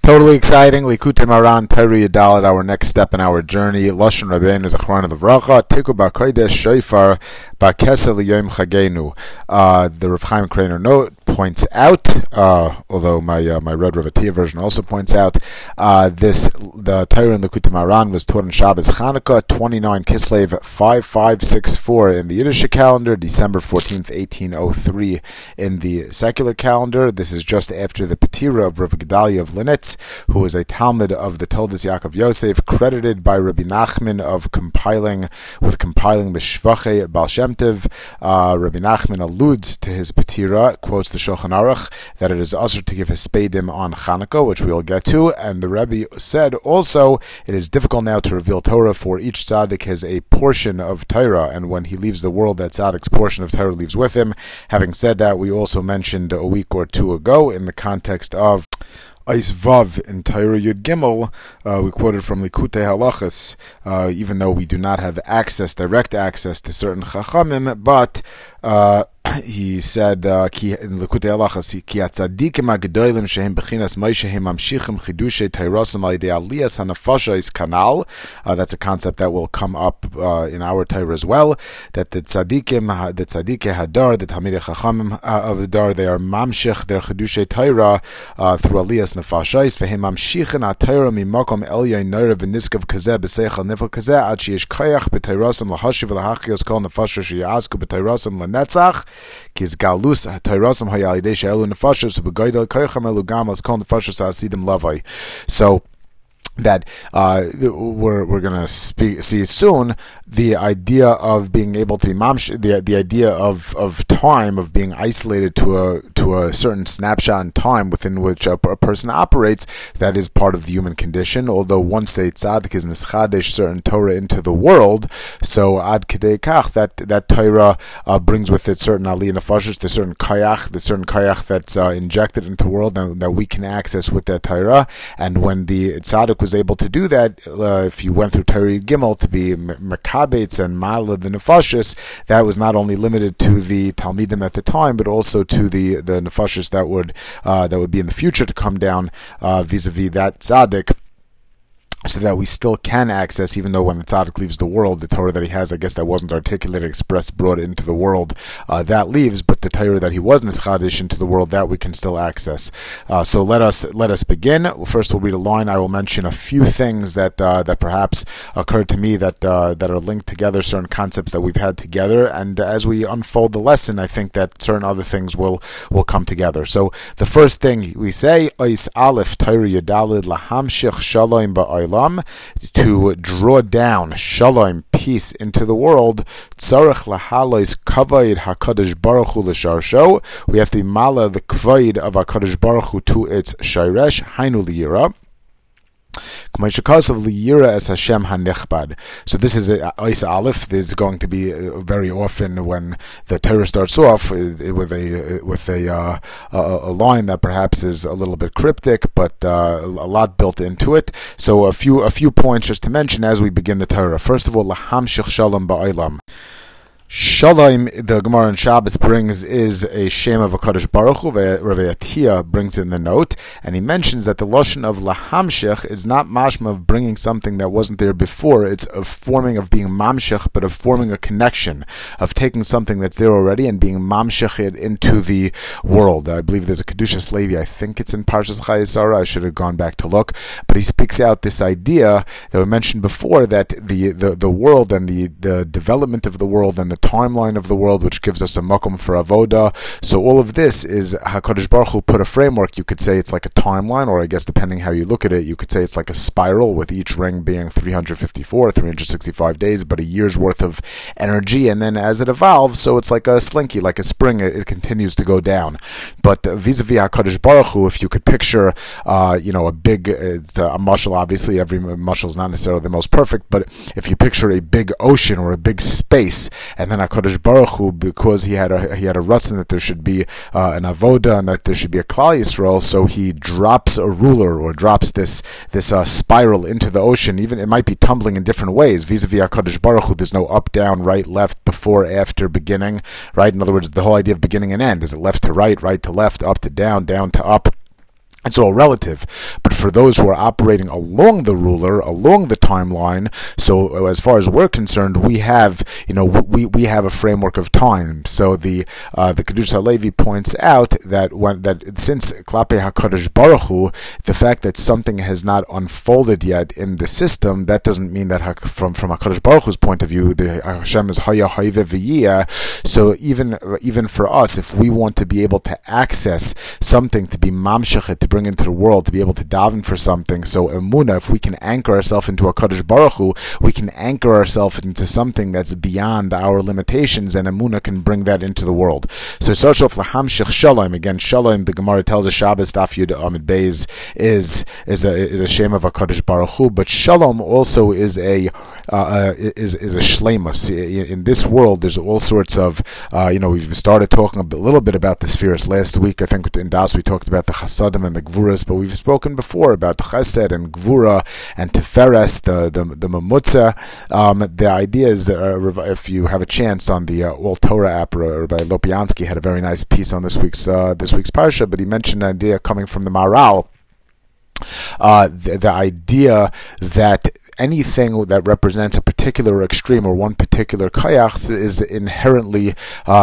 Totally exciting. Likutei Moharan, Torah Yudalet, our next step in our journey. Lashon Rabbeinu Zachron of the Vracha, Tiku B'Kodesh Shofar B'Kesel Yom Chagenu. The Rav Chaim Kreiner note points out, although my Red Ravatia version also points out, the Torah in Likutei Moharan was taught on Shabbos Chanukah, 29 Kislev 5564 in the Yiddish calendar, December 14th, 1803 in the secular calendar. This is just after the Petira of Rav Gedalia of Linitz, who was a Talmud of the Toldos Yaakov Yosef, credited by Rabbi Nachman of compiling the Shvachei Baal Shem Tov. Rabbi Nachman alludes to his Petira, quotes the Shulchan Aruch, that it is usher to give Hespedim on Chanukah, which we will get to, and the Rebbe said also, it is difficult now to reveal Torah, for each tzaddik has a portion of Torah, and when he leaves the world, that tzaddik's portion of Torah leaves with him. Having said that, we also mentioned a week or two ago, in the context of Eis Vav in Torah Yud Gimel, we quoted from Likutei Halachos, even though we do not have direct access to certain Chachamim, but he said in Likutei Halachos, Ki atzadikim hagedolim shehem bechinas Moshe hem mamshichim chidushay Torasam al yedei aliyas hanafasha is kanal. That's a concept that will come up in our Torah as well, that the tzadikei hadar, the Talmidei Chachamim of the dar, they are mamshich their chidushay Torah through aliyas nefashais, vehem mamshichin ha-Torah mimakom elyon noira v'niskav kazeh b'seichel nifel kazeh ad sheyesh koyach b'Torasam lahashiv v'lahachios kol nefasha sheyasku b'Torasam lenetzach. Kiz galus Torasam hayalidei she'elu nefashos u'b'goydel koyacham elu gamas kol nefashos ha'asidim lavai. So that we're going to see soon, the idea of being able to be the idea of time, of being isolated to a certain snapshot in time within which a person operates, that is part of the human condition. Although once a tzaddik is nischadesh certain Torah into the world, so ad kedei kach, that Torah brings with it certain aliyah nefashos, the certain kayach that's injected into the world and that we can access with that Torah. And when the tzaddik was able to do that, if you went through Torah Gimel to be Mekabetz and Ma'ala the Nefashis, that was not only limited to the Talmidim at the time, but also to the Nefashis that would be in the future to come down vis-a-vis that tzaddik, so that we still can access, even though when the tzaddik leaves the world, the Torah that he has, I guess that wasn't articulated, expressed, brought into the world, that leaves, but the Torah that he was nischadish into the world, that we can still access. So let us begin. First, we'll read a line. I will mention a few things that perhaps occurred to me that are linked together, certain concepts that we've had together, and as we unfold the lesson, I think that certain other things will come together. So the first thing we say, Ois Aleph Torah Yudalid Lahamshich Shalom Ba'olam, to draw down shalom, peace, into the world. Tzarech lahalois kavod hakadosh baruch hu l'sharsho. We have to mala the kavod of hakadosh baruch hu to its shairesh hainu liyira. So this is Ois Aleph. This is going to be very often when the Torah starts off with a line that perhaps is a little bit cryptic, but a lot built into it. So a few points just to mention as we begin the Torah. First of all, lahamshich shalom ba'olam. Shalom, the Gemara in Shabbos brings, is a shem of HaKadosh Baruch Hu. Rav Atiyah brings in the note, and he mentions that the lashon of lahamshich is not mashma of bringing something that wasn't there before. It's of being mamshich, but of forming a connection, of taking something that's there already and being mamshich it into the world. I believe there's a Kedushas Levi, I think it's in Parshas Chayei Sarah, I should have gone back to look, but he speaks out this idea that we mentioned before, that the world and the development of the world and the timeline of the world, which gives us a makom for avoda. So all of this is HaKadosh Baruch Hu put a framework. You could say it's like a timeline, or I guess depending how you look at it, you could say it's like a spiral, with each ring being 365 days, but a year's worth of energy, and then as it evolves, so it's like a slinky, like a spring, it continues to go down. But vis-a-vis HaKadosh Baruch Hu, if you could picture a big, it's a mashal, obviously every mashal is not necessarily the most perfect, but if you picture a big ocean or a big space, and then HaKadosh Baruch Hu, because he had a ratzon that there should be an avoda and that there should be a Klal Yisrael, so he drops a ruler, or drops this spiral into the ocean. Even it might be tumbling in different ways. Vis-a-vis HaKadosh Baruch Hu, there's no up, down, right, left, before, after, beginning, right? In other words, the whole idea of beginning and end, is it left to right to left, up to down to up? It's all relative. But But for those who are operating along the ruler, along the timeline, so as far as we're concerned, we have we have a framework of time. So the Kedushas HaLevi points out that since Klape HaKadosh Baruch Hu, the fact that something has not unfolded yet in the system, that doesn't mean that from HaKadosh Baruch Hu's point of view, the Hashem is Haya Hayve V'yiyah. So even for us, if we want to be able to access something, to be mamshechet, to bring into the world, to be able to daven for something, so emunah, if we can anchor ourselves into HaKadosh Baruch Hu, we can anchor ourselves into something that's beyond our limitations, and emunah can bring that into the world. So Sorshof Lahamshich Shalom, again, Shalom, the Gemara tells us Shabbos Daf Yud Amid Beis is a shem of HaKadosh Baruch Hu, but Shalom also is a shleimus. In this world, there's all sorts of we've started talking a little bit about the spheres last week. I think in Das we talked about the Chasadim and the Gvuras, but we've spoken before about Chesed and Gvura and Tiferes, the Mamutza. The idea is that if you have a chance on the All Torah app, Rabbi Lopiansky had a very nice piece on this week's parsha, but he mentioned an idea coming from the Maharal. The idea that anything that represents a particular extreme or one particular kayach is inherently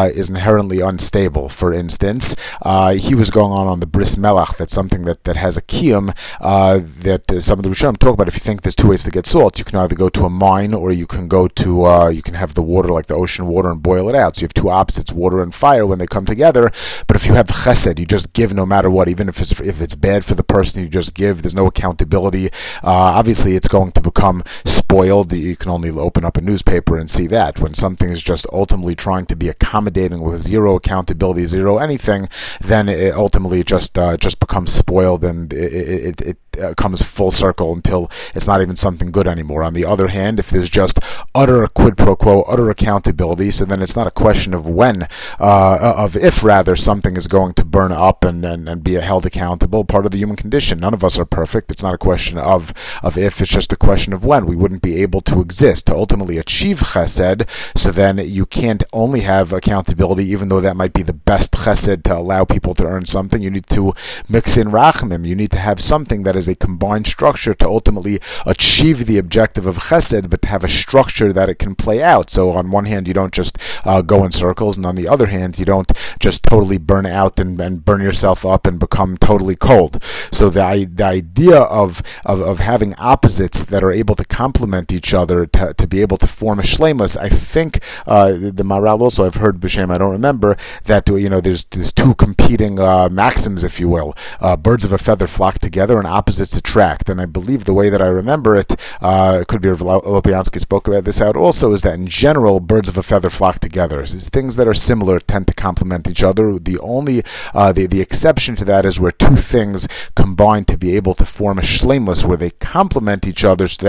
unstable. For instance, he was going on the bris melach. That's something that has a kiyum that some of the Rishonim talk about. If you think there's two ways to get salt, you can either go to a mine or you can go to you can have the water like the ocean water and boil it out. So you have two opposites, water and fire, when they come together. But if you have chesed, you just give no matter what, even if it's bad for the person, you just give. There's no accountability. Obviously, it's going to become spoiled. You can only open up a newspaper and see that. When something is just ultimately trying to be accommodating with zero accountability, zero anything, then it ultimately just becomes spoiled, and it comes full circle until it's not even something good anymore. On the other hand, if there's just utter quid pro quo, utter accountability, so then it's not a question of when, of if rather, something is going to burn up and be held accountable. Part of the human condition. None of us are perfect. It's not a question of if, it's just a question of when. We wouldn't be able to exist to ultimately achieve chesed, so then you can't only have accountability, even though that might be the best chesed to allow people to earn something. You need to mix in rachamim. You need to have something that is a combined structure to ultimately achieve the objective of chesed, but to have a structure that it can play out. So on one hand, you don't just go in circles, and on the other hand, you don't just totally burn out and burn yourself up and become totally cold. So the idea of having opposites that are able to complement each other to be able to form a shleimus, I think the Maharal also, I've heard B'Shem, I don't remember, that there's two competing maxims, if you will. Birds of a feather flock together and opposites attract. And I believe the way that I remember it, could be Lopiansky spoke about this out also, is that in general, birds of a feather flock together. It's things that are similar tend to complement each other. The only the exception to that is where two things combine to be able to form a shleimus, where they complement each other. So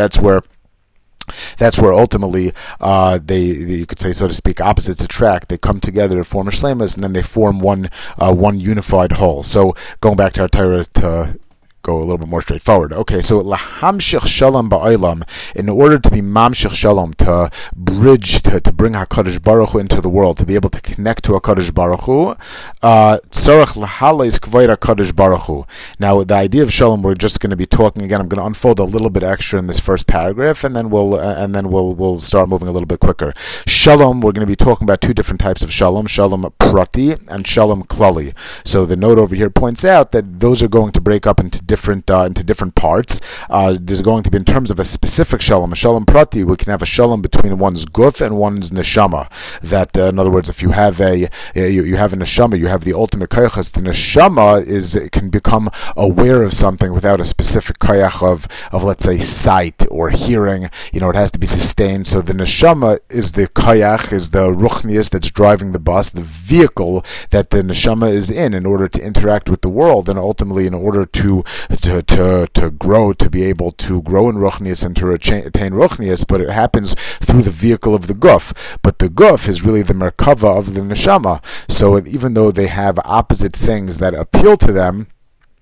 that's where ultimately you could say, so to speak, opposites attract. They come together to form a shleimus, and then they form one unified whole. So going back to our Torah to go a little bit more straightforward. Okay, so lahamshich shalom ba'olam, in order to be mamshich shalom, to bridge, to bring HaKadosh Baruch Hu into the world, to be able to connect to HaKadosh Baruch Hu, tzarech lahales kvoid HaKadosh Baruch Hu. Now, the idea of shalom, we're just going to be talking again. I'm going to unfold a little bit extra in this first paragraph, and then we'll start moving a little bit quicker. Shalom, we're going to be talking about two different types of shalom prati and shalom klali. So the note over here points out that those are going to break up into different parts. There's going to be, in terms of a specific shalom, a shalom prati, we can have a shalom between one's guf and one's neshama. That, in other words, if you have you have a neshama, you have the ultimate kayach. The neshama can become aware of something without a specific kayach of let's say sight or hearing. It has to be sustained. So the neshama is the kayach, is the ruchnius that's driving the bus, the vehicle that the neshama is in order to interact with the world, and ultimately in order to grow, to be able to grow in ruchnius and to attain ruchnius, but it happens through the vehicle of the guf. But the guf is really the merkava of the neshama. So even though they have opposite things that appeal to them,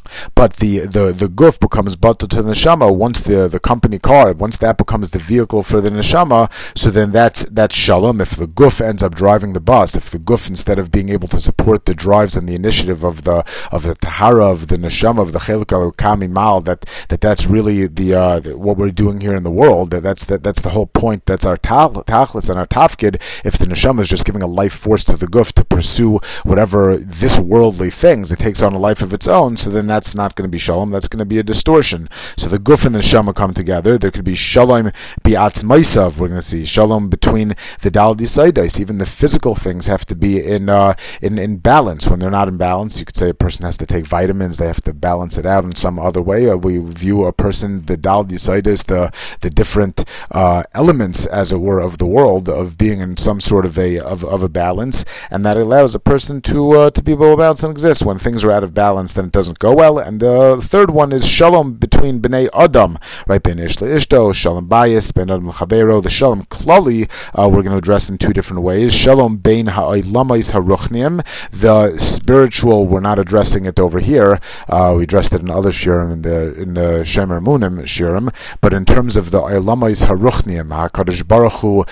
But the guf becomes batal to the neshama once the company car, once that becomes the vehicle for the neshama. So then that's shalom. If the guf ends up driving the bus, if the guf, instead of being able to support the drives and the initiative of the tahara of the neshama, of the chelik alukami mal, that's really the what we're doing here in the world. That's the whole point. That's our tachlis and our tafkid. If the neshama is just giving a life force to the guf to pursue whatever this worldly things, it takes on a life of its own. So then that's not going to be shalom. That's going to be a distortion. So the guf and the neshama come together. There could be shalom bi'atzmaisav. We're going to see shalom between the dal disaides. Even the physical things have to be in balance. When they're not in balance, you could say a person has to take vitamins. They have to balance it out in some other way. We view a person, the dal disaides, the different elements, as it were, of the world, of being in some sort of a balance, and that allows a person to be able to balance and exist. When things are out of balance, then it doesn't go well. And the third one is shalom between bnei adam, right? Ben ish leishto, shalom bayis, ben adam l'chavero. The shalom klali we're going to address in two different ways. Shalom bein ha'olamais haruchnim, the spiritual. We're not addressing it over here. We addressed it in other shirim, in the Shemer Munim shirim. But in terms of the olamais haruchnim, HaKadosh Baruch Hu,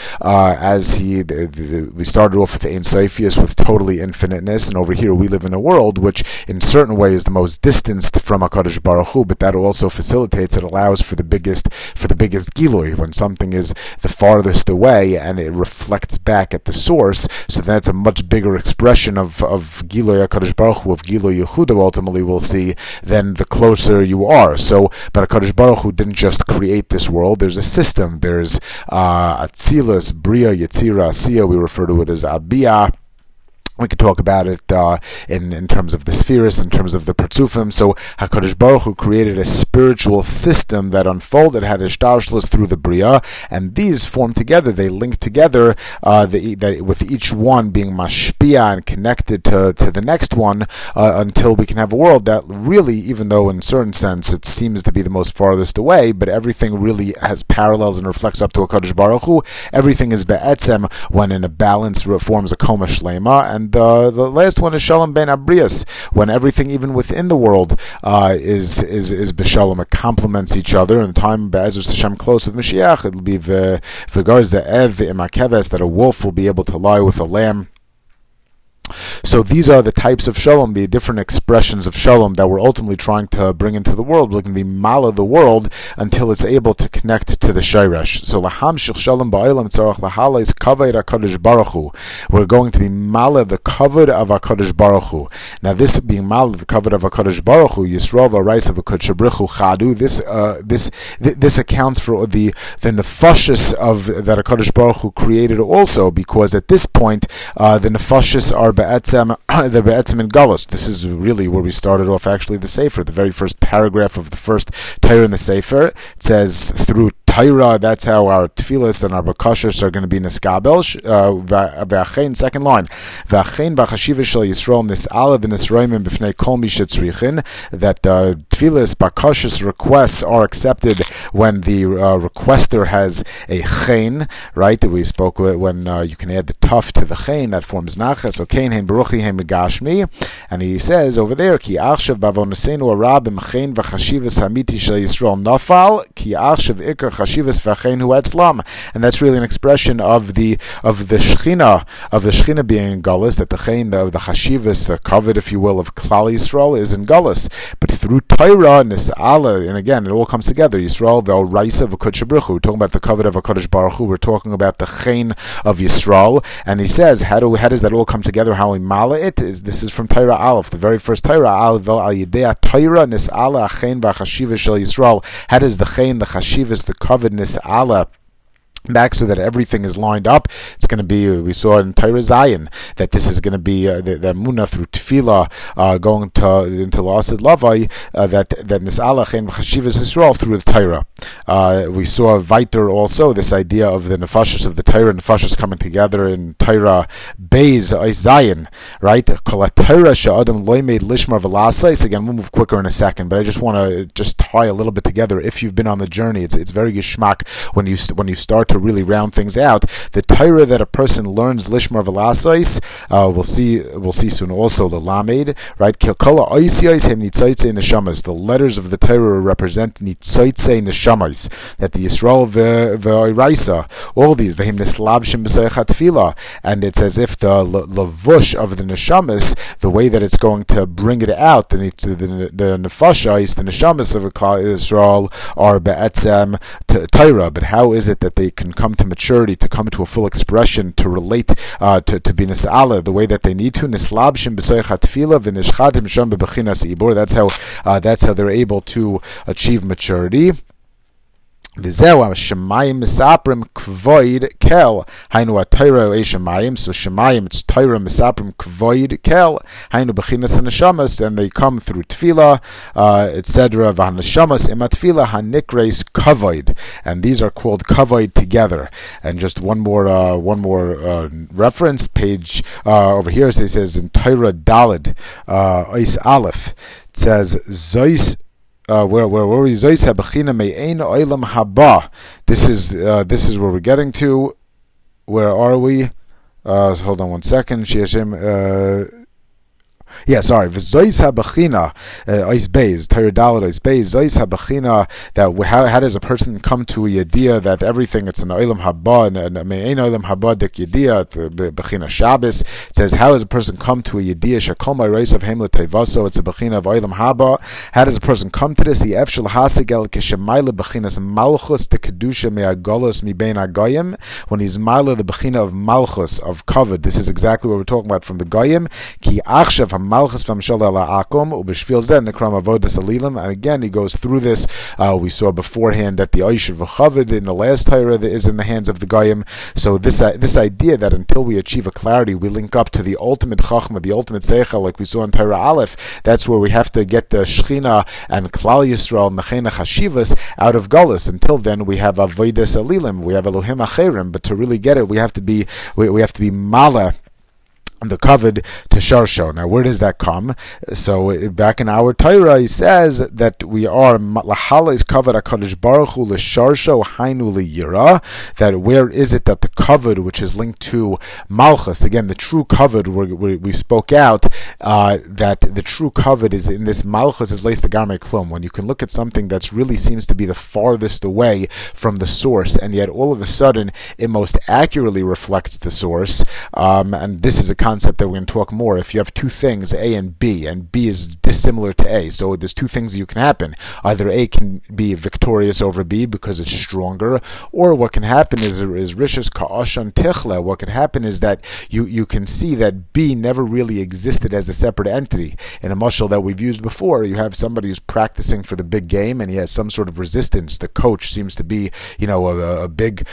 as we started off with the Ein Sofius, with totally infiniteness, and over here we live in a world which, in certain ways, is the most distanced from HaKadosh Baruch Hu, but that also facilitates, it allows for the biggest gilui, when something is the farthest away and it reflects back at the source. So that's a much bigger expression of gilui HaKadosh Baruch Hu, of gilui Yehuda, ultimately we'll see, than the closer you are. So, but HaKadosh Baruch Hu didn't just create this world. There's a system. There's Atzilus, Bria, Yetzira, Asiya. We refer to it as Abiyah. We could talk about it in terms of the spheres, in terms of the Partzufim. So HaKadosh Baruch Hu created a spiritual system that unfolded, had ishtarshlus through the Bria, and these form together, they link together, with each one being mashpia and connected to the next one, until we can have a world that really, even though in a certain sense it seems to be the most farthest away, but everything really has parallels and reflects up to HaKadosh Baruch Hu. Everything is be'etzem when in a balance forms a koma shlema, and the last one is Shalom Ben Abrias, when everything, even within the world, is b'shalom. It complements each other. In the time Be'ezus Hashem close with Mashiach, it'll be v'gar ze'ev v'imakeves, that a wolf will be able to lie with a lamb. So these are the types of shalom, the different expressions of shalom that we're ultimately trying to bring into the world. We're going to be mala the world until it's able to connect to the shayresh. So lahamshich shalom ba'olam tzarach lahalais kavod HaKadosh Baruch Hu. We're going to be mala the kavod of HaKadosh Baruch Hu. Now this being mala the kavod of HaKadosh Baruch Hu, Yisrael v'arais of HaKadosh Baruch Hu chadu. This accounts for the nefashis of that HaKadosh Baruch Hu created also, because at this point the nefashis are the be'etzem in galus. This is really where we started off, actually, the Sefer. The very first paragraph of the first Torah in the Sefer, it says, through Torah, that's how our tefillas and our bakashas are going to be niskabel. V'achein, second line, v'achein v'chashivas shel Yisrael nis'ala v'nisroimim b'fnei kol mi shetzrichin, that tefillas, bakashas, requests are accepted when the requester has a chen, right? We spoke when you can add the tuf to the chen, that forms nachas. So kein hein baruchi hein megashmi, and he says over there, ki achshav bavonosenu arab b'mchein v'chashivas hamiti shel Yisrael nafal, ki achshav ikar chashivas v'acheinu etzlam, and that's really an expression of the Shechina being in Gullus, that the chen, the chashivas, the kavod, if you will, of Klal Yisrael is in Gullus. But through Torah, nis'ala, and again, it all comes together. Yisrael v'oraisa v'kodesh baruch Hu. We're talking about the kavod of HaKadosh Baruch Hu. We're talking about the chen of Yisrael, and he says, how does that all come together? How we mala it? This is from Torah Aleph, the very first Torah Aleph. Al yidei Torah nis'ala achen v'chashivas shel Yisrael. How does the chen, the chashivas, the kavod nis'ala back so that everything is lined up? It's going to be, we saw in Torah Zion, that this is going to be the Munah through Tefillah, going into La'asid Lavai, that Nis'alach and Chashivas Yisrael through the Torah. We saw Viter also, this idea of the Nefashos of the Torah and Nefashos coming together in Torah Beis Zion, right? Kol Torah she'adam lo made lishmar v'lasais. Again, we'll move quicker in a second, but I just want to tie a little bit together. If you've been on the journey, it's very geschmack when you start to really round things out, the Torah that a person learns lishmar v'lasais, we'll see soon also the lamed, right? Kilkola oisiyos hem nitzoytzei neshamas. The letters of the Torah represent nitzoytzei neshamas, that the Yisrael v'oiraisa, all these v'hem neslabshim b'soich hatfila, and it's as if the lavush of the neshamas, the way that it's going to bring it out, the nefashais, the neshamas of Yisrael are be'etzem Torah. But how is it that they can come to maturity, to come to a full expression, to relate, to be nis'ala the way that they need to? Nislabshim b'soich hatfila v'nishchatim sham bebechinas ibur. That's how they're able to achieve maturity. V'zeu Shemayim misaprim kvoid kel hainu atayra Shemayim. So Shemayim, it's Torah misaprim kvoid kel hainu bechinas hanashamas, and they come through tefillah, etc. V'hanashamas imat tefillah hanikreis kvoid, and these are called kvoid together. And just one more reference page over here. So it says in Torah Daled Ois Aleph, it says Zois. Where we zois habachina me'ein oilam haba. This is where we're getting to. Where are we? Hold on one second. V'zois habachina ois beis Torah Daled ois beis zois habachina, that how does a person come to a idea that everything it's an oilam haba and me'ein oilam haba dik idea bechina Shabbos. It says, how does a person come to a idea shakol ma'reis of hem l'teivaso? It's a bechina of oilam haba. How does a person come to this? The efshel hasigel keshemayla bechinas malchus de kedusha me'agolos mibein agoyim, when he's ma'la the bechina of malchus, of kavod. This is exactly what we're talking about from the goyim. Ki achshav Malchus v'amshel ala akom ubeshvil zeh nekram avodas alilim. And again, he goes through this. We saw beforehand that the oishav v'chavod in the last Torah is in the hands of the goyim. So this idea that until we achieve a clarity, we link up to the ultimate chachma, the ultimate seichel, like we saw in Torah Aleph. That's where we have to get the Shechina and Klal Yisrael Mechena Chashivas out of Galus. Until then, we have avodas alilim, we have Elohim acherim. But to really get it, we have to be mala the kavod to sharsho. Now, where does that come? So, back in our Torah, he says that we are lahala is kavod HaKadosh Baruch Hu l'sharsho hainu liyira. That where is it that the kavod, which is linked to malchus, again, the true kavod, we spoke out that the true kavod is in this malchus is leis garmei klum. When you can look at something that really seems to be the farthest away from the source, and yet all of a sudden it most accurately reflects the source. And this is a concept that we're going to talk more. If you have two things, A and B is dissimilar to A, so there's two things that can happen. Either A can be victorious over B because it's stronger, or what can happen is rishus ka'ashan tichla. What can happen is that you can see that B never really existed as a separate entity. In a mashal that we've used before, you have somebody who's practicing for the big game and he has some sort of resistance. The coach seems to be, a big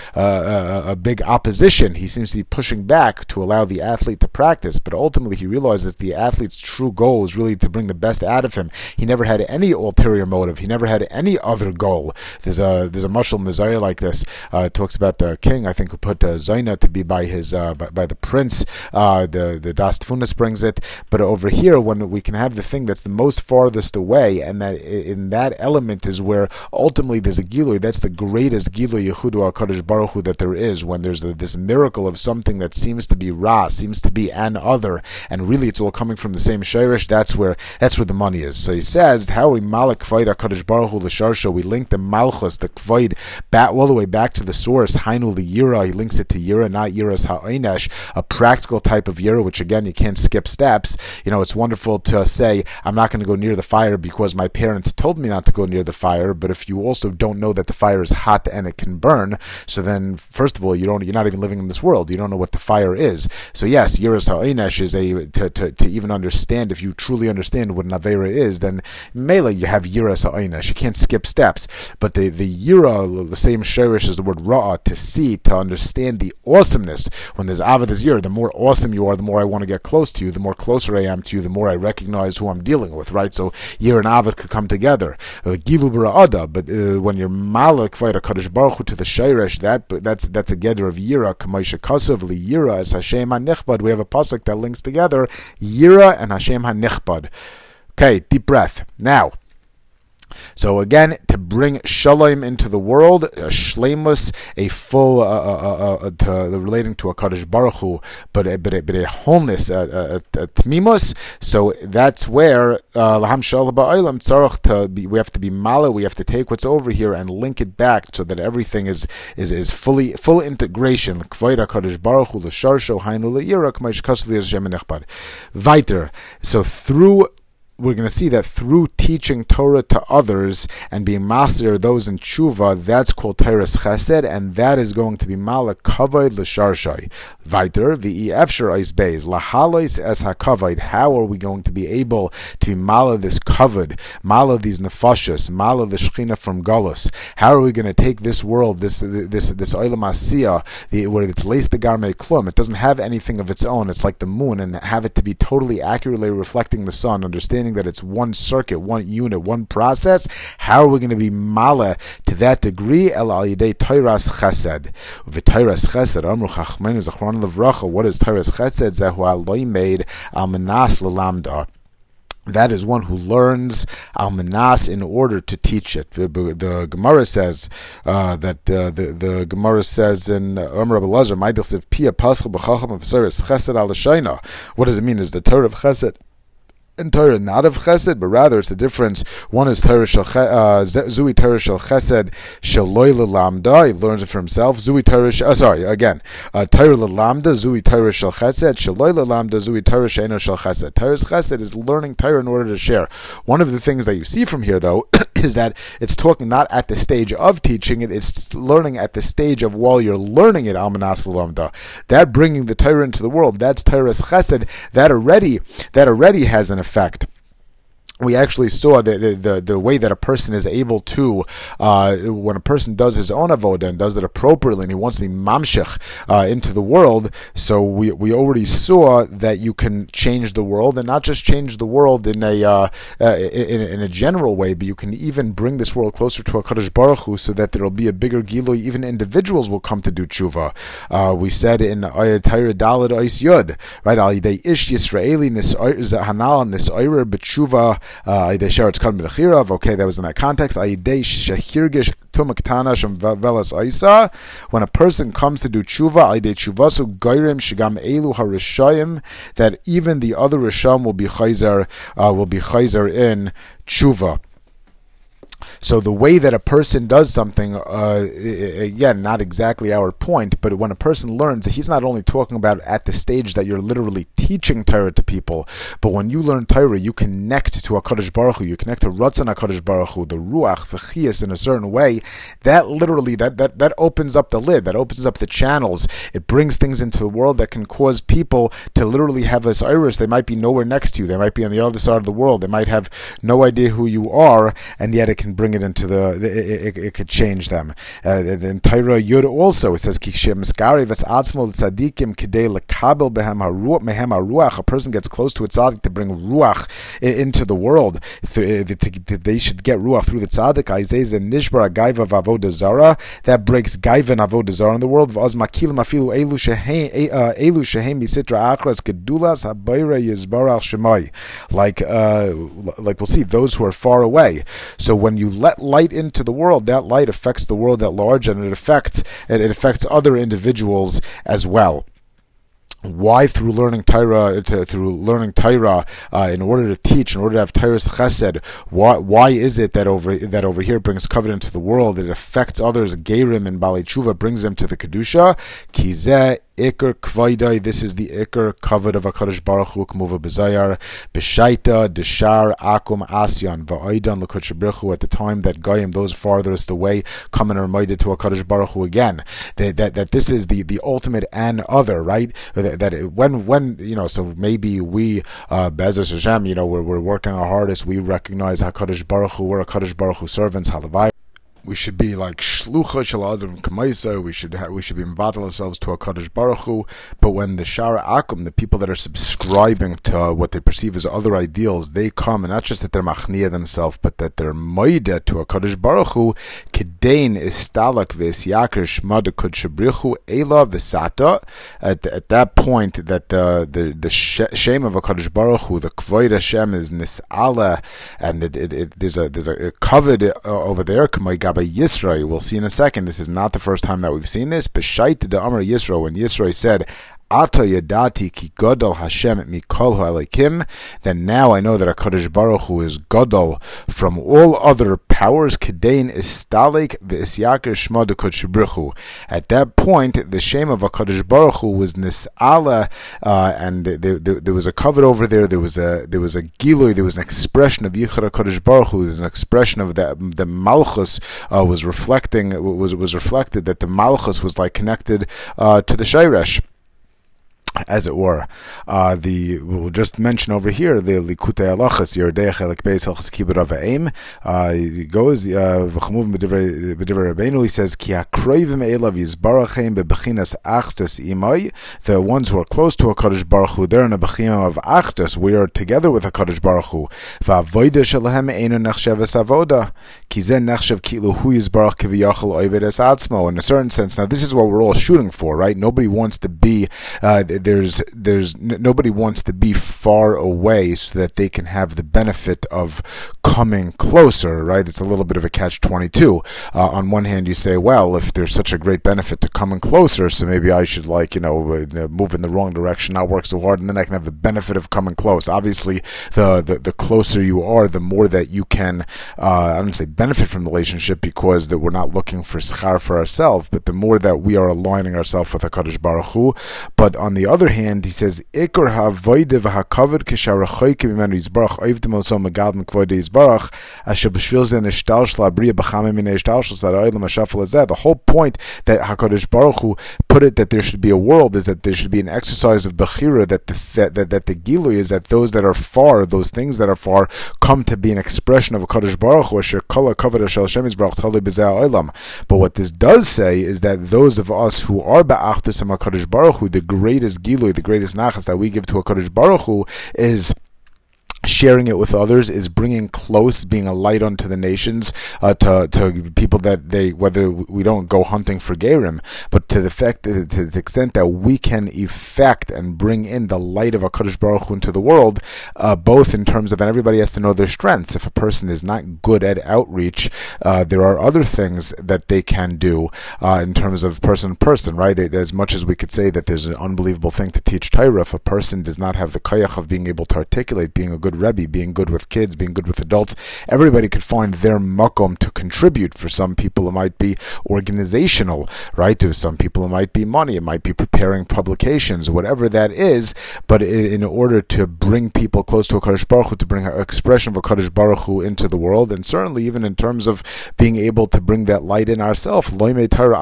opposition. He seems to be pushing back to allow the athlete to practice, but ultimately he realizes the athlete's true goal is really to bring the best out of him. He never had any ulterior motive. He never had any other goal. There's a mashal in the Zohar like this. It talks about the king, I think, who put Zaina to be by his by the prince. The Das Tfunas brings it. But over here, when we can have the thing that's the most farthest away, and that in that element is where ultimately there's a gilui. That's the greatest gilui Yehudu HaKadosh Baruch Hu that there is. When there's this miracle of something that seems to be Ra, seems to be an other, and really it's all coming from the same shirish. That's where the money is. So he says, how we malak kvoid HaKadosh Baruch Hu l'sharsho, we link the malchus, the kvoid, all the way back to the source. Hainu liyira, he links it to yira, not yiras ha'onesh, a practical type of yira, which again you can't skip steps. It's wonderful to say, I'm not going to go near the fire because my parents told me not to go near the fire. But if you also don't know that the fire is hot and it can burn, so then first of all you're not even living in this world. You don't know what the fire is. So yes, yiras ha'onesh is to even understand. If you truly understand what an avera is, then mele you have yiras ha'onesh. You can't skip steps. But the yira, the same shirish as the word ra'ah, to see, to understand the awesomeness. When there's avad, there's yira. The more awesome you are, the more I want to get close to you. The more closer I am to you, the more I recognize who I'm dealing with. Right? So yira and avad could come together. Gilu b'ra'ada. But when you're malak v'ayda HaKadosh Baruch Hu to the shirish, that's a gather of yira. K'maisha kasav li yira as Hashem hanichbad. We have a pasuk that links together Yira and Hashem HaNichbad. Okay, deep breath. Now, So again, to bring shalom into the world, a shleimus, a full, relating to a Kadosh Baruch Hu, but a wholeness, a tmimus. So that's where laham shalom ba'olam tzarich to be. We have to be mala. We have to take what's over here and link it back so that everything is full integration. K'vayda Kadosh Baruch Hu l'sharsho hainu le'yirak ma'ishkasli Hashem nechbad. Weiter. So we're going to see that through teaching Torah to others and being master those in tshuva, that's called Teres Chesed, and that is going to be Malak Kavod L'Sharshai. Weiter, V'efshar Eis Beis, Lahalois Es HaKavod. How are we going to be able to be Mala this Kavod, Mala these Nefashas, Mala the Shechina from Galus? How are we going to take this world, this Olam Asiyah, where it's laced the Garmei Klum, it doesn't have anything of its own, it's like the moon, and have it to be totally accurately reflecting the sun, understanding that it's one circuit, one unit, one process? How are we going to be mala to that degree? El al yidei Teiras Chesed. V'Teiras Chesed, Amru Chachmenu Zachron Levracha. What is Teiras Chesed? Zehu Aloi made al menas lelamda. That is one who learns al-manas in order to teach it. The Gemara says that the Gemara says in Amar Rabbi Lazar, "Ma'idilsiv pia paschal b'chacham of Teiras Chesed al Shayna." What does it mean? Is the Torah of Chesed and Torah not of Chesed, but rather it's a difference. One is Torah Zui Torah Shel Chesed Shaloi L'Lamda. He learns it for himself. Zui Torah Torah L'Lamda Zui Torah Shel Chesed Shaloi L'Lamda Zui Torah She'eno Shel Chesed. Torah's Chesed is learning Torah in order to share. One of the things that you see from here, though, is that it's talking not at the stage of teaching it, it's learning at the stage of while you're learning it, Almanas L'Lamda. That bringing the Torah into the world, that's Torah's Chesed. That already has an effect. We actually saw the way that a person is able to, when a person does his own avodah and does it appropriately, and he wants to be mamshech into the world. So we already saw that you can change the world, and not just change the world in a general way, but you can even bring this world closer to HaKadosh Baruch Hu, so that there will be a bigger gilui. Even individuals will come to do tshuva. We said in Ayat Torah Daled Ois Yud, right? Al Yidei Ish Yisraeli Hanal Nisayrer B'tshuva. Okay, that was in that context. When a person comes to do tshuva, that even the other risham will be chayzer in tshuva. So the way that a person does something, again, not exactly our point, but when a person learns, he's not only talking about at the stage that you're literally teaching Torah to people, but when you learn Torah, you connect to HaKadosh Baruch Hu, you connect to Ratzon HaKadosh Baruch Hu, the Ruach, the Chiyas in a certain way. That literally, that opens up the lid, that opens up the channels. It brings things into the world that can cause people to literally have this iris. They might be nowhere next to you. They might be on the other side of the world. They might have no idea who you are, and yet it can bring it into it could change them. In Torah Yud also, it says, a person gets close to a tzaddik to bring ruach into the world. They should get ruach through the tzaddik. That breaks gaiva and avodah zarah in the world. Like we'll see, those who are far away. So when you let light into the world, that light affects the world at large, and it affects other individuals as well. Why? Through learning Torah, in order to teach, in order to have Torah's Chesed. Why is it that over here brings covenant into the world? It affects others. Geirim and Balei Tshuva brings them to the kedusha. Kizeh Iker Kvaidai. This is the Iker kavod of HaKadosh Baruch Hu K'muva B'Zayar B'Shaita Deshar Akum Asyan Va'aidan L'Kodesh Baruch Hu. At the time that Goyim, those farthest away, come and are reminded to HaKadosh Baruch Hu again. That this is the ultimate and other, right? That so maybe we Be'ezus Hashem, we're working our hardest. We recognize HaKadosh Baruch Hu. We're HaKadosh Baruch Hu servants. Halavai. We should be like shlucha shel adam k'maisa. We should be inviting ourselves to a Kadosh Baruch Hu. But when the Shara Akum, the people that are subscribing to what they perceive as other ideals, they come, and not just that they're machniya themselves, but that they're moida to a Kadosh Baruch Hu. Kedain istalak v'isyaker shma dekod shebrichu ela v'sata. At that point, that the shame of a Kadosh Baruch Hu, the kvoid Hashem, is nis'ala, and there's a covet over there. By Yisro, we'll see in a second. This is not the first time that we've seen this. B'shait de Amar Yisro, when Yisro said, Ata yadati ki gadol Hashem mikol ha'elekim, then now I know that HaKadosh Baruch Hu is gadol from all other powers. Kedain istalik v'isyaker shma dekod shebrichu. At that point, the shame of HaKadosh Baruch Hu was nis'ala, and there was a covet over there. There was a gilui. There was an expression of Yichud HaKadosh Baruch Hu. There's an expression of the Malchus was reflected that the Malchus was like connected to the Shairesh, as it were. We'll just mention over here the Likutei Halachos Yerdei Chelik Beis Hilchos Kibud Av Ha'em. He goes v'chamuv b'divrei Rabbeinu. He says Ki hakroivim elav yizbarachem bebechinas achdus imay. The ones who are close to HaKadosh Baruch Hu, they're in a bechina of achdus. We are together with HaKadosh Baruch Hu. V'avoda shelahem einu nechsheves avoda ki zeh nechshev kilu hu yizbarach kiviyachol oived es atzmo. In a certain sense, now this is what we're all shooting for, right? Nobody wants to be nobody wants to be far away so that they can have the benefit of coming closer, right? It's a little bit of a catch-22. On one hand, you say, well, if there's such a great benefit to coming closer, so maybe I should move in the wrong direction, not work so hard, and then I can have the benefit of coming close. Obviously, the closer you are, the more that you can, I don't say benefit from the relationship, because that we're not looking for schar for ourselves, but the more that we are aligning ourselves with HaKadosh Baruch Hu. But on the other hand, he says, Ikar ha'avoide v'ha'kavod k'sharachoy k'mimenu yizbarach oivdim oso megadm k'voide yizbarach asher b'shvil zeh nishtal shel ha'briya b'chamim min ha'ishtal shel sa'ra'olam ha'shafel hazeh. The whole point that HaKadosh Baruch Hu put it that there should be a world is that there should be an exercise of bechira, that the gilui is that those that are far, those things that are far, come to be an expression of HaKadosh Baruch Hu asher kol ha'kavod shel Hashem yizbarach tali b'zeh ha'olam. But what this does say is that those of us who are ba'achdus HaKadosh Baruch Hu, the greatest gilui, the greatest nachas that we give to HaKadosh Baruch Hu is sharing it with others, is bringing close, being a light unto the nations, to people that whether we don't go hunting for gerim, but to the extent that we can effect and bring in the light of HaKadosh Baruch Hu into the world, both in terms of, and everybody has to know their strengths. If a person is not good at outreach, there are other things that they can do in terms of person to person, right? As much as we could say that there's an unbelievable thing to teach Torah, if a person does not have the koyach of being able to articulate, being a good Rebbe, being good with kids, being good with adults, everybody could find their makom to contribute. For some people it might be organizational, right? To some people it might be money, it might be preparing publications, whatever that is. But in order to bring people close to HaKadosh Baruch Hu, to bring an expression of HaKadosh Baruch Hu into the world, and certainly even in terms of being able to bring that light in ourselves, but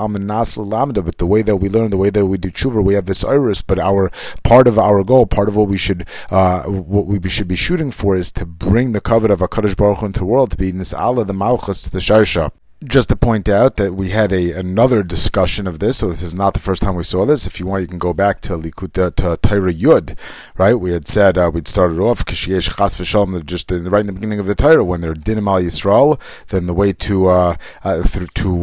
the way that we learn, the way that we do tshuva, we have this iris, but part of our goal, part of what we should be shooting for, is to bring the covet of HaKadosh Baruch Hu into the world, to be nis'ala, the malchus, to the sharsha. Just to point out that we had another discussion of this, so this is not the first time we saw this. If you want, you can go back to Likuta, to Torah Yud, right? We had said, we'd started off, Kishiyesh Chas V'Shalom, just right in the beginning of the Torah, when they're Dinim Al Yisrael, then the way to have a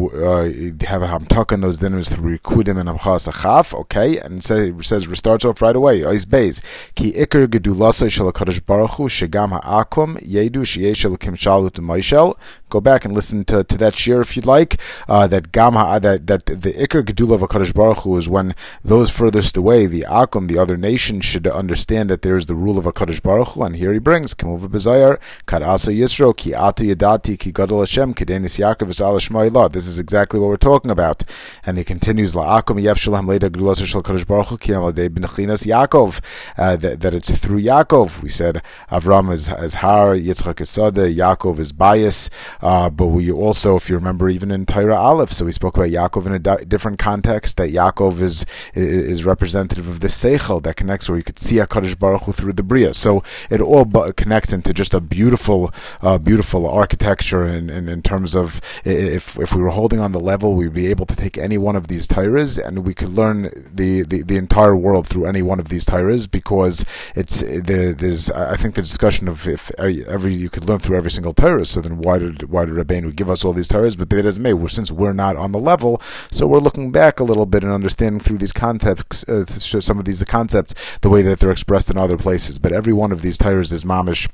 Hamtak on those dinim is through Rikudim and Amcha Sachaf, okay? And it says, restarts off right away, Ois Beis, Ki Iker Gedulasai Shel HaKadosh Baruch Hu, Shegam HaAkum, Yedu Sheyesh Elokim Shalut U'Moishel. Go back and listen to that share if you'd like. That the Iker Gedula of HaKadosh Baruch Hu is when those furthest away, the Akum, the other nation, should understand that there is the rule of HaKadosh Baruch Hu. And here he brings, Kemuva B'Zayar, Kad Asa Yisro, Ki Atu Yadati, Ki Gadol Hashem, Kedenis Yaakov V'Sal Shema Ilah. This is exactly what we're talking about. And he continues, La Akum Yev Shalom Leida Gedula Shel HaKadosh Baruch Hu, Ki Amalei B'Nechinas Yaakov. That it's through Yaakov. We said Avram is Har, Yitzchak is Sada, Yaakov is bias. But we also, if you remember, even in Torah Aleph, so we spoke about Yaakov in a different context, that Yaakov is representative of the Seichel that connects, where you could see HaKadosh Baruch Hu through the Bria. So it all connects into just a beautiful architecture in terms of, if we were holding on the level, we'd be able to take any one of these Torahs and we could learn the entire world through any one of these Torahs, because there's I think the discussion of if you could learn through every single Torah, so then why did Rabbeinu give us all these Torahs? But be that as it may, since we're not on the level, so we're looking back a little bit and understanding through these contexts, some of these concepts, the way that they're expressed in other places. But every one of these Torahs is mamish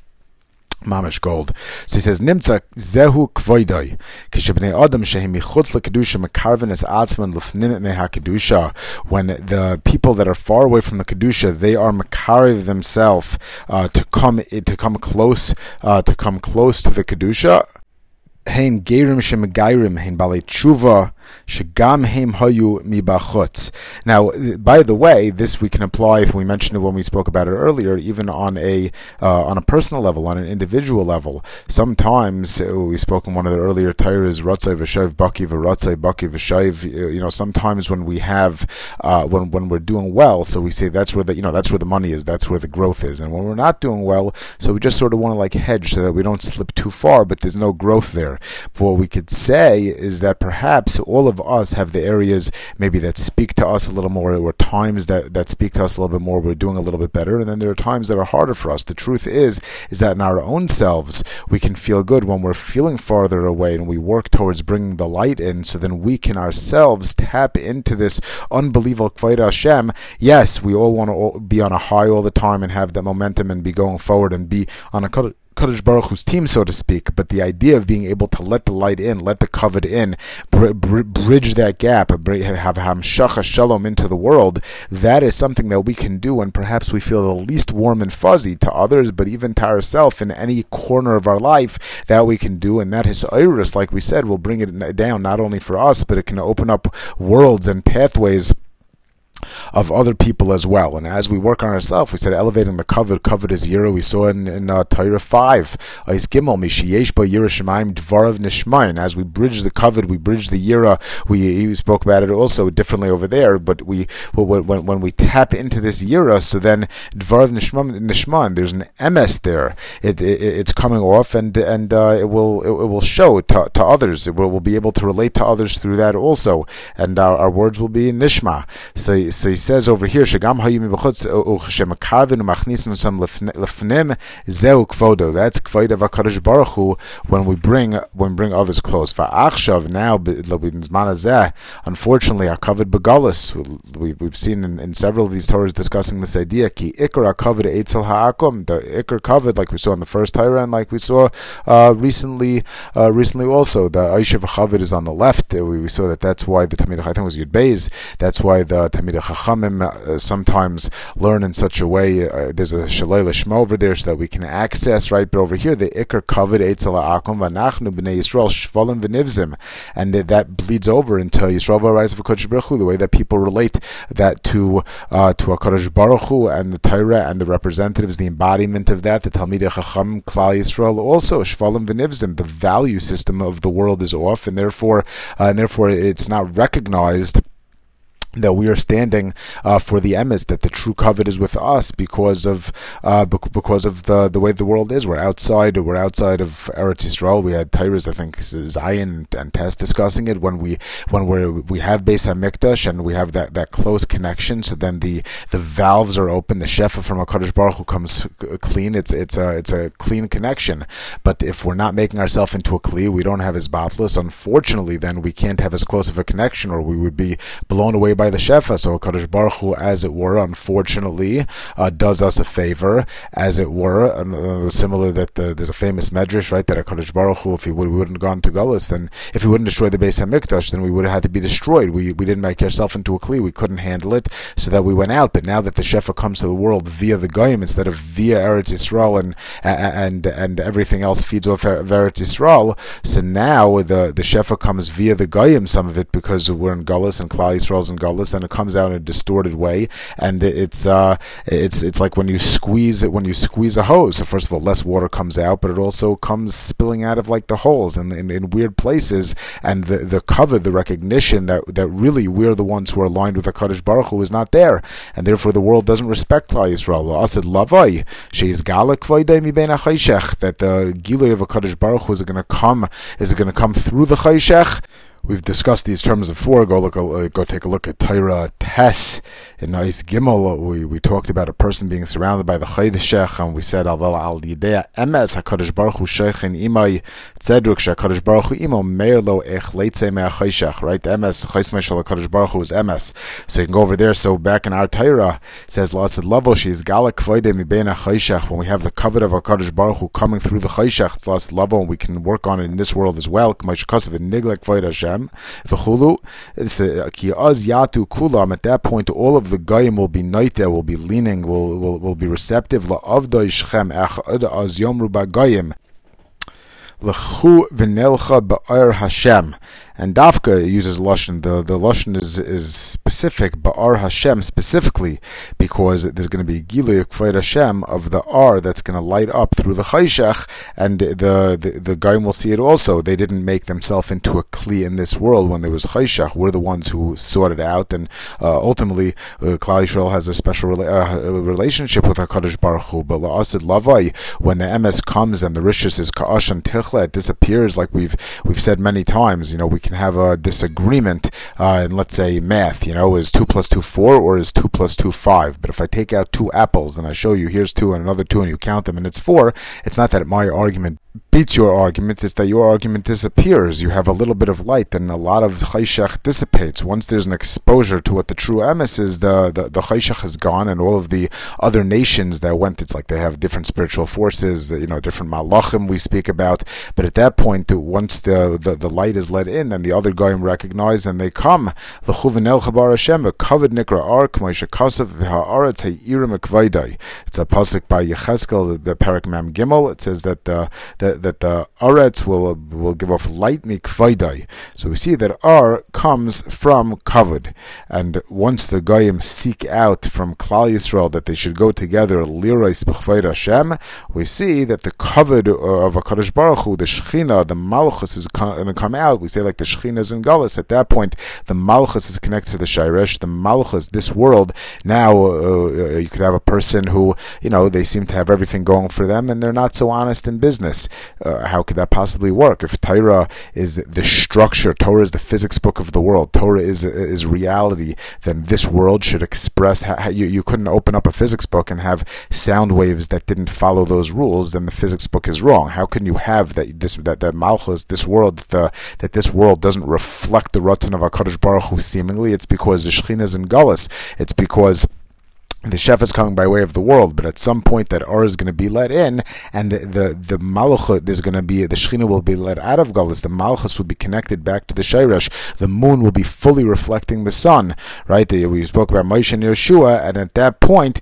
gold. So he says, Nimtza zehu kvoidoi, kishabnei adam shehim michutz lekedusha mekarven es atzman lefnim meha kedusha. When the people that are far away from the kedusha, they are mekarev themselves to come close to the kedusha. Hein gerim shemegairim hein balei tshuva shegam heim hayu mibachutz. Now, by the way, this we can apply. We mentioned it when we spoke about it earlier, even on a personal level, on an individual level. Sometimes we spoke in one of the earlier Torahs, Ratzai v'Shayv Baki v'Ratzai Baki v'Shayv. Sometimes when we have when we're doing well, so we say that's where the money is, that's where the growth is, and when we're not doing well, so we just sort of want to hedge so that we don't slip too far, but there's no growth there. But what we could say is that perhaps all of us have the areas maybe that speak to us a little more, or times that speak to us a little bit more, we're doing a little bit better, and then there are times that are harder for us. The truth is that in our own selves, we can feel good when we're feeling farther away, and we work towards bringing the light in, so then we can ourselves tap into this unbelievable Kvod Hashem. Yes, we all want to be on a high all the time and have that momentum and be going forward and be on a Kadosh Baruch Hu's team, so to speak, but the idea of being able to let the light in, let the covet in, bridge that gap, have hamshacha shalom into the world, that is something that we can do, and perhaps we feel the least warm and fuzzy to others, but even to ourselves in any corner of our life, that we can do, and that his iris, like we said, will bring it down not only for us, but it can open up worlds and pathways of other people as well. And as we work on ourselves, we said elevating the covet is yira. We saw in Torah 5, Ais Gimel, Mishiyesh ba yira shemaim dvarav nishmain. As we bridge the covet, we bridge the yira. We spoke about it also differently over there, but when we tap into this yira, so then dvarav nishman, there's an emes there. It's coming off, and it will show to others. We'll be able to relate to others through that also, and our words will be nishma. So he says over here, Shagam hayim b'chutz u'shemakarvin u'machnisin some lefnim zeu kvodo. That's kvodo of HaKadosh Baruch Hu when we bring others close. Va'achshav now b'zman hazeh. Unfortunately, our kavod begalus. We've seen in several of these Torahs discussing this idea. Ki ikar kavod eitzel ha'akum. The ikar kavod, like we saw in the first Torah, and like we saw recently also, the Aishav Chavod is on the left. We saw that's why the Talmidei, I think it was Yud Beis. That's why the Talmidei Chachamim sometimes learn in such a way. There's a Shalei Lishma over there so that we can access, right? But over here, the Ikar Kavod Eitzel Ha'akum V'Nachnu B'nei Yisrael Shvalim V'Nivzim, and that bleeds over into Yisrael V'Arais V'Kodesh Baruch Hu, the way that people relate that to HaKadosh Baruch Hu and the Torah and the representatives, the embodiment of that, the Talmidei Chachamim, Klal Yisrael also Shvalim V'Nivzim. The value system of the world is off, and therefore it's not recognized that we are standing for the emes, that the true covet is with us because of the way the world is. We're outside of Eretz Yisrael. We had Tyrus, I think Zion and Tess discussing it when we have Beis Hamikdash and we have that close connection. So then the valves are open. The shefa from HaKadosh Baruch Hu comes clean. It's a clean connection. But if we're not making ourselves into a kli, we don't have his batlus. Unfortunately, then we can't have as close of a connection, or we would be blown away by the shefa. So HaKadosh Baruch Hu, as it were, unfortunately, does us a favor, as it were. Similar that there's a famous medrash, right, that HaKadosh Baruch Hu, if we wouldn't have gone to Galus, then if he wouldn't destroy the Beis Hamikdash, then we would have had to be destroyed. We didn't make ourselves into a kli. We couldn't handle it, so that we went out. But now that the shefa comes to the world via the Goyim instead of via Eretz Yisrael, and everything else feeds off Eretz Yisrael, so now the shefa comes via the Goyim, some of it because we're in Galus and Klal Yisrael's in Galus, Gullus, and it comes out in a distorted way, and it's like when you squeeze a hose. So first of all, less water comes out, but it also comes spilling out of like the holes in weird places, and the cover, the recognition that really we're the ones who are aligned with the Kadosh Baruch Hu is not there, and therefore the world doesn't respect Klal Yisrael. Asid lavai sheis galak vayday mi bein ha'chayshech, that the Gilui of a Kadosh Baruch Hu is it going to come through the Chayshech. We've discussed these terms before. Go take a look at Torah Tes in Nais Gimel. We talked about a person being surrounded by the Chayshech, and we said al yidei emes HaKadosh Baruch Hu sheichin imay tzedruk sheHaKadosh Baruch Hu imo meir lo ech leitzei me'achayshech. Right, emes chaysmei shel HaKadosh Baruch Hu is emes. So you can go over there. So back in our Torah, it says la'ased lavo she's galak kvoide mi bein ha'chayshech. When we have the covet of HaKadosh Baruch Hu coming through the Chayshech, it's la'ased lavo, and we can work on it in this world as well. K'may shekasav niglek kvoid Hashem. V'chulu, ki az yatu kulam. At that point, all of the goyim will be noite, will be leaning, will be receptive. La'avdoi shchem echad az yomru ba'goyim. L'chu v'nelcha ba'ar Hashem. And Dafka uses Lashon. The Lashon is specific, Ba'ar Hashem specifically, because there's going to be Gilui K'vayt Hashem of the R that's going to light up through the Chayshech, and the guy will see it also. They didn't make themselves into a Kli in this world when there was Chayshech. We're the ones who sorted it out, and ultimately Klal Yisrael has a special relationship with HaKadosh Baruch Hu. But La'asid Lavai, when the MS comes and the Rishus is Ka'ash and Tichla, it disappears, like we've said many times. We can have a disagreement in, let's say, math. Is 2 plus 2 4, or is 2 plus 2 5? But if I take out 2 apples and I show you here's 2 and another 2 and you count them and it's 4, it's not that my argument beats your argument, it's that your argument disappears. You have a little bit of light and a lot of Chayshech dissipates. Once there's an exposure to what the true emes is, the Chayshech is gone, and all of the other nations that went, it's like they have different spiritual forces, different malachim we speak about. But at that point, once the light is let in, and the other goyim recognize and they come, l'chuvinel chabar Hashem, a covered nikra ar, k'moishe kasav v'ha'aretz ha'irim ekvaydai. It's a pasuk by Yecheskel, the Parak Mem Gimel. It says that the aretz will give off light mikvaydai. So we see that ar comes from kavod, and once the goyim seek out from Klal Yisrael that they should go together lirais b'chvayd Hashem, we see that the kavod of HaKadosh Baruch Hu, the Shechina, the Malchus, is going to come out. We say like the Shechina is in Galus. At that point, the Malchus is connected to the Shairesh. The Malchus, this world, now you could have a person who, they seem to have everything going for them, and they're not so honest in business. How could that possibly work? If Torah is the structure, Torah is the physics book of the world, Torah is reality, then this world should express. You couldn't open up a physics book and have sound waves that didn't follow those rules. Then the physics book is wrong. How can you have that Malchus, this world, that this world doesn't reflect the Ratzon of HaKadosh Baruch Hu? Seemingly, it's because the Shechina is in Galus. It's because the Shef is coming by way of the world, but at some point that Or is going to be let in, and the Malchut is going to be, the Shechina will be let out of Galus. The Malchus will be connected back to the Shairesh. The moon will be fully reflecting the sun. Right? We spoke about Moshe and Yeshua, and at that point,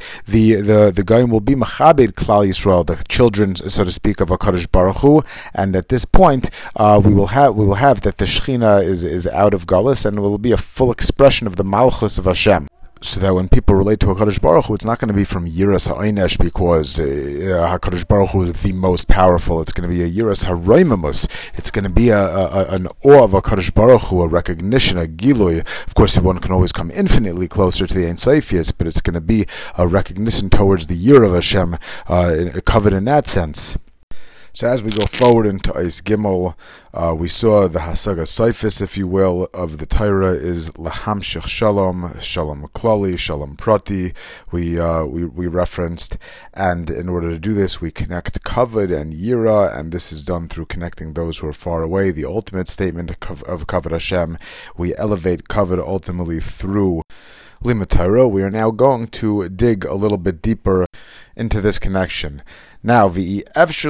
the Goyim will be Machabed Klal Yisrael, the children, so to speak, of HaKadosh Baruch Hu. And at this point, we will have that the Shechina is out of Galus, and it will be a full expression of the Malchus of Hashem. So that when people relate to HaKadosh Baruch Hu, it's not going to be from Yiras HaOinesh because HaKadosh Baruch Hu is the most powerful. It's going to be a Yiras HaRoimamus. It's going to be an awe of HaKadosh Baruch Hu, a recognition, a Gilui. Of course, one can always come infinitely closer to the Ein Sofius, but it's going to be a recognition towards the Yir of Hashem, covered in that sense. So as we go forward into Eis Gimel, we saw the Hasaga Seifis, if you will, of the Torah is Lahamshich Shalom, Shalom Klali, Shalom Prati. We referenced, and in order to do this, we connect Kavod and Yira, and this is done through connecting those who are far away. The ultimate statement of Kavod Hashem, we elevate Kavod ultimately through Limud Torah. We are now going to dig a little bit deeper into this connection. Now, it is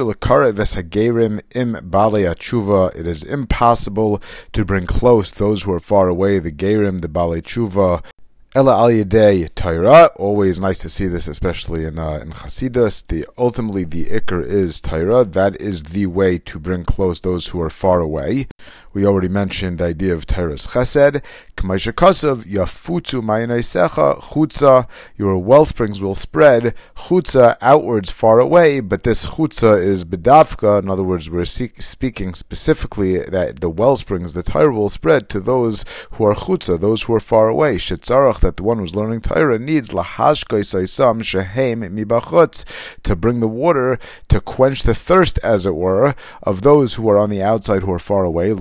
impossible to bring close those who are far away, the Gerim, the Balei Tshuva, Ela al yedei Torah. Always nice to see this, especially in Chasidus. Ultimately, the Iker is Torah. That is the way to bring close those who are far away. We already mentioned the idea of Teiras Chesed. K'maisha Kasav, Yafutzu Ma'inaisecha, Chutza, your well springs will spread, Chutza, outwards, far away, but this Chutza is Bedavka, in other words, we're speaking specifically that the well springs, the Torah will spread to those who are Chutza, those who are far away. Shetzarach, that the one who's learning Torah needs Lahashkai Saisam Shehem Mibachutz, to bring the water, to quench the thirst, as it were, of those who are on the outside, who are far away,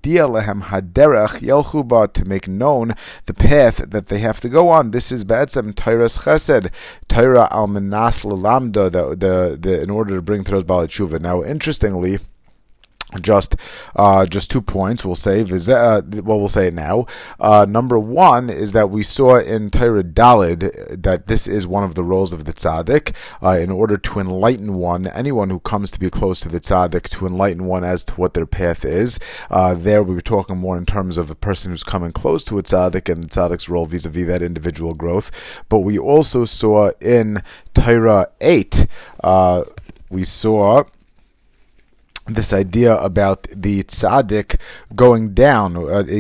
to make known the path that they have to go on. This is Ba'etzem Teiras Chesed, Torah al Menas Lalamda, in order to bring Torah's Baalei Tshuva. Now, interestingly, just 2 points we'll say. We'll say it now. Number one is that we saw in Torah Dalid that this is one of the roles of the tzaddik, in order to enlighten anyone who comes to be close to the tzaddik, to enlighten one as to what their path is. There we were talking more in terms of a person who's coming close to a tzaddik and the tzaddik's role vis-a-vis that individual growth. But we also saw in Torah 8, we saw this idea about the tzaddik going down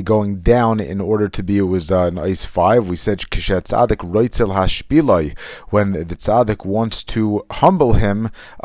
in order to be, it was in Ice 5, we said, Kishet tzaddik roitzel hashpilai, when the tzaddik wants to humble him,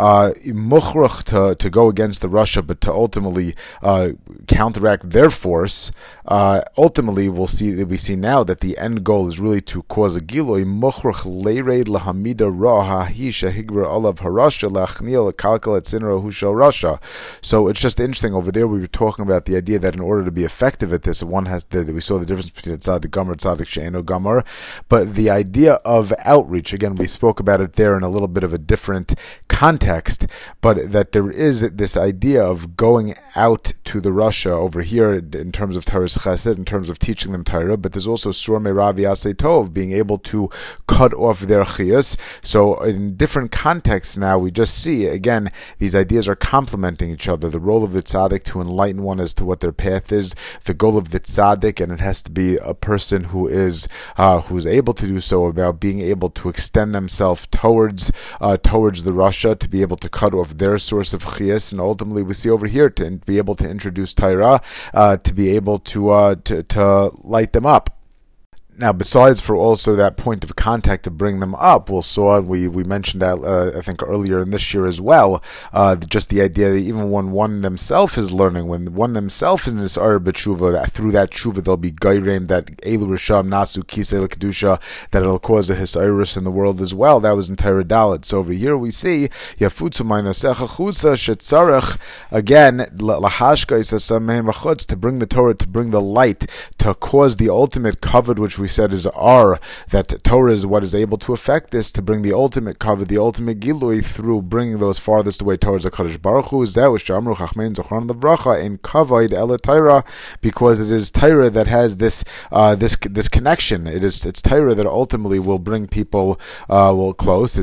muchrach to go against the Russia, but to ultimately counteract their force. Ultimately, we see now that the end goal is really to cause a giloi, muchrach leired lahamida ra hahi shehigver olav harasha lachnil kalkal et sinra hushal Russia. So it's just interesting. Over there we were talking about the idea that in order to be effective at this, one has to, we saw the difference between tzaddik gomer, tzaddik she'eno gomer, but the idea of outreach, again, we spoke about it there in a little bit of a different context, but that there is this idea of going out to the Russia over here in terms of Teiras Chesed, in terms of teaching them Torah, but there's also sur me'rav yasei tov, being able to cut off their chiyas. So in different contexts now, we just see, again, these ideas are complementing each other. The role of the tzaddik to enlighten one as to what their path is, the goal of the tzaddik, and it has to be a person who is able to do so, about being able to extend themselves towards the Russia, to be able to cut off their source of chiyas, and ultimately we see over here to be able to introduce Torah, to be able to light them up. Now, besides for also that point of contact to bring them up, we mentioned that I think earlier in this year as well, just the idea that even when one themselves is learning, when one themselves is in this Arab Tshuva, that through that Tshuva they'll be Gairim, that Elu Risham Nasu Kisei L'Kedusha, that it'll cause a Hisayrus in the world as well. That was in Torah Dalet. So over here we see Yafutzu Ma'inosecha Chutza Shetzarech, again, Lahashka Isasameh Machutz, to bring the Torah, to bring the light, to cause the ultimate covet, which we said is that Torah is what is able to affect this, to bring the ultimate cover, the ultimate gilui, through bringing those farthest away towards HaKadosh Baruch Hu. Zeh Shamru Chachmein Zochron Levracha in Kavod Ele Torah, because it is Torah that has this connection. It's Torah that ultimately will bring people close.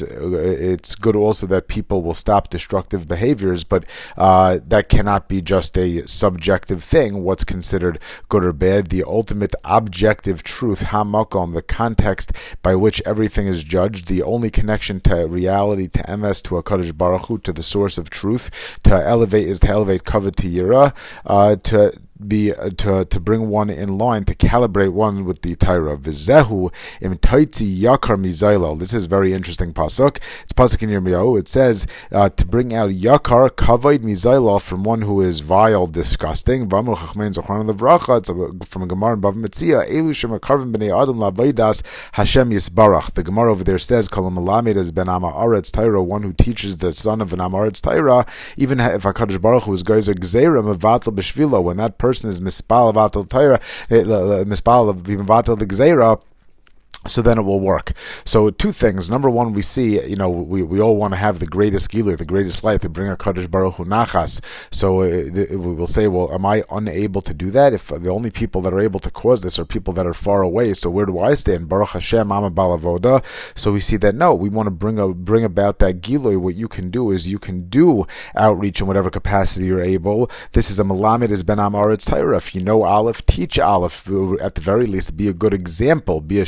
It's good also that people will stop destructive behaviors, but that cannot be just a subjective thing. What's considered good or bad? The ultimate objective truth, hamakom, the context by which everything is judged, the only connection to reality, to emes, to HaKadosh Baruch Hu, to the source of truth, to elevate kavod to yira, to bring one in line, to calibrate one with the Torah. V'zehu im taitzi yakar mizaylo. This is very interesting pasuk. It's pasuk in Yirmiyahu. It says to bring out yakar kavod mizaylo, from one who is vile, disgusting. V'amru chachmein zochron levracha. It's from a Gemara in Bava Metzia. Elu shemakarvim b'nei adam la'avodas Hashem yisbarach. The Gemara over there says kol malamed is ben am haaretz Torah, one who teaches the son of an am haaretz Torah, even if HaKadosh Baruch Hu is geyser gzeira mevatel b'shvilo, when that person is mispal vatal Torah, mispal vatal gzeira, so then it will work. So two things. Number one, we see, we all want to have the greatest gilu, the greatest light, to bring a Kadosh Baruch Hu nachas. So we will say, well, am I unable to do that? If the only people that are able to cause this are people that are far away, so where do I stand? Baruch Hashem, I'm a balavoda. So we see that no, we want to bring about that gilu. What you can do is you can do outreach in whatever capacity you're able. This is a melamed is ben am haaretz Torah. If you know Aleph, teach Aleph. At the very least, be a good example, be a shining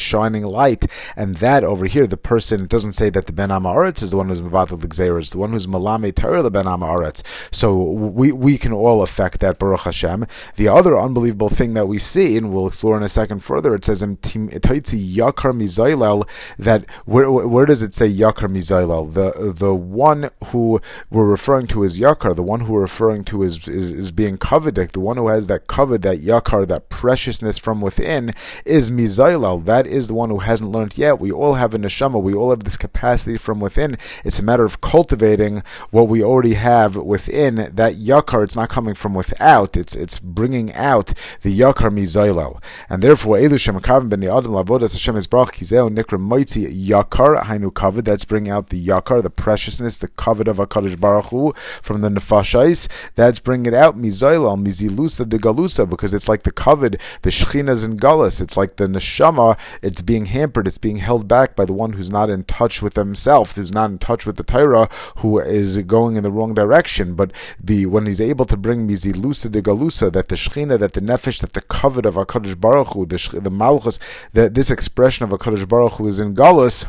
shining light, and that over here, the person, it doesn't say that the Ben Am Haaretz is the one who's Mevatel the Gzeira, it's the one who's Malame Torah the Ben Am Haaretz. So we can all affect that, Baruch Hashem. The other unbelievable thing that we see, and we'll explore in a second further, it says in Taitzi Yakar Mizaylel, that where does it say Yakar Mizaylel? The one who we're referring to as Yakar, the one who we're referring to is being coveted, the one who has that covet, that Yakar, that preciousness from within, is Mizaylel. That is the one who hasn't learned yet. We all have a neshama, we all have this capacity from within. It's a matter of cultivating what we already have within. That Yakar, it's not coming from without, it's bringing out the Yakar Mizaylel. And therefore, Elu Shem Karvim Ben Adam Lavodas Hashem Yisbarach Kizeo Nikra Moitzi Yakar Hainu Kavod. That's bringing out the Yakar, the preciousness, the covet of HaKadosh Baruch Hu from the Nefashais. That's bringing it out Mizaylel, Mizilusa de Galusa, because it's like the covet, the Shechina's in Galus. It's like the Neshama, it's being hampered, it's being held back by the one who's not in touch with himself, who's not in touch with the Torah, who is going in the wrong direction. But when he's able to bring Mizilusa de Galusa, that the Shechina, that the Nefesh, that the covet of HaKadosh Baruch Hu, the Malchus, that this expression of HaKadosh Baruch Hu is in Galus,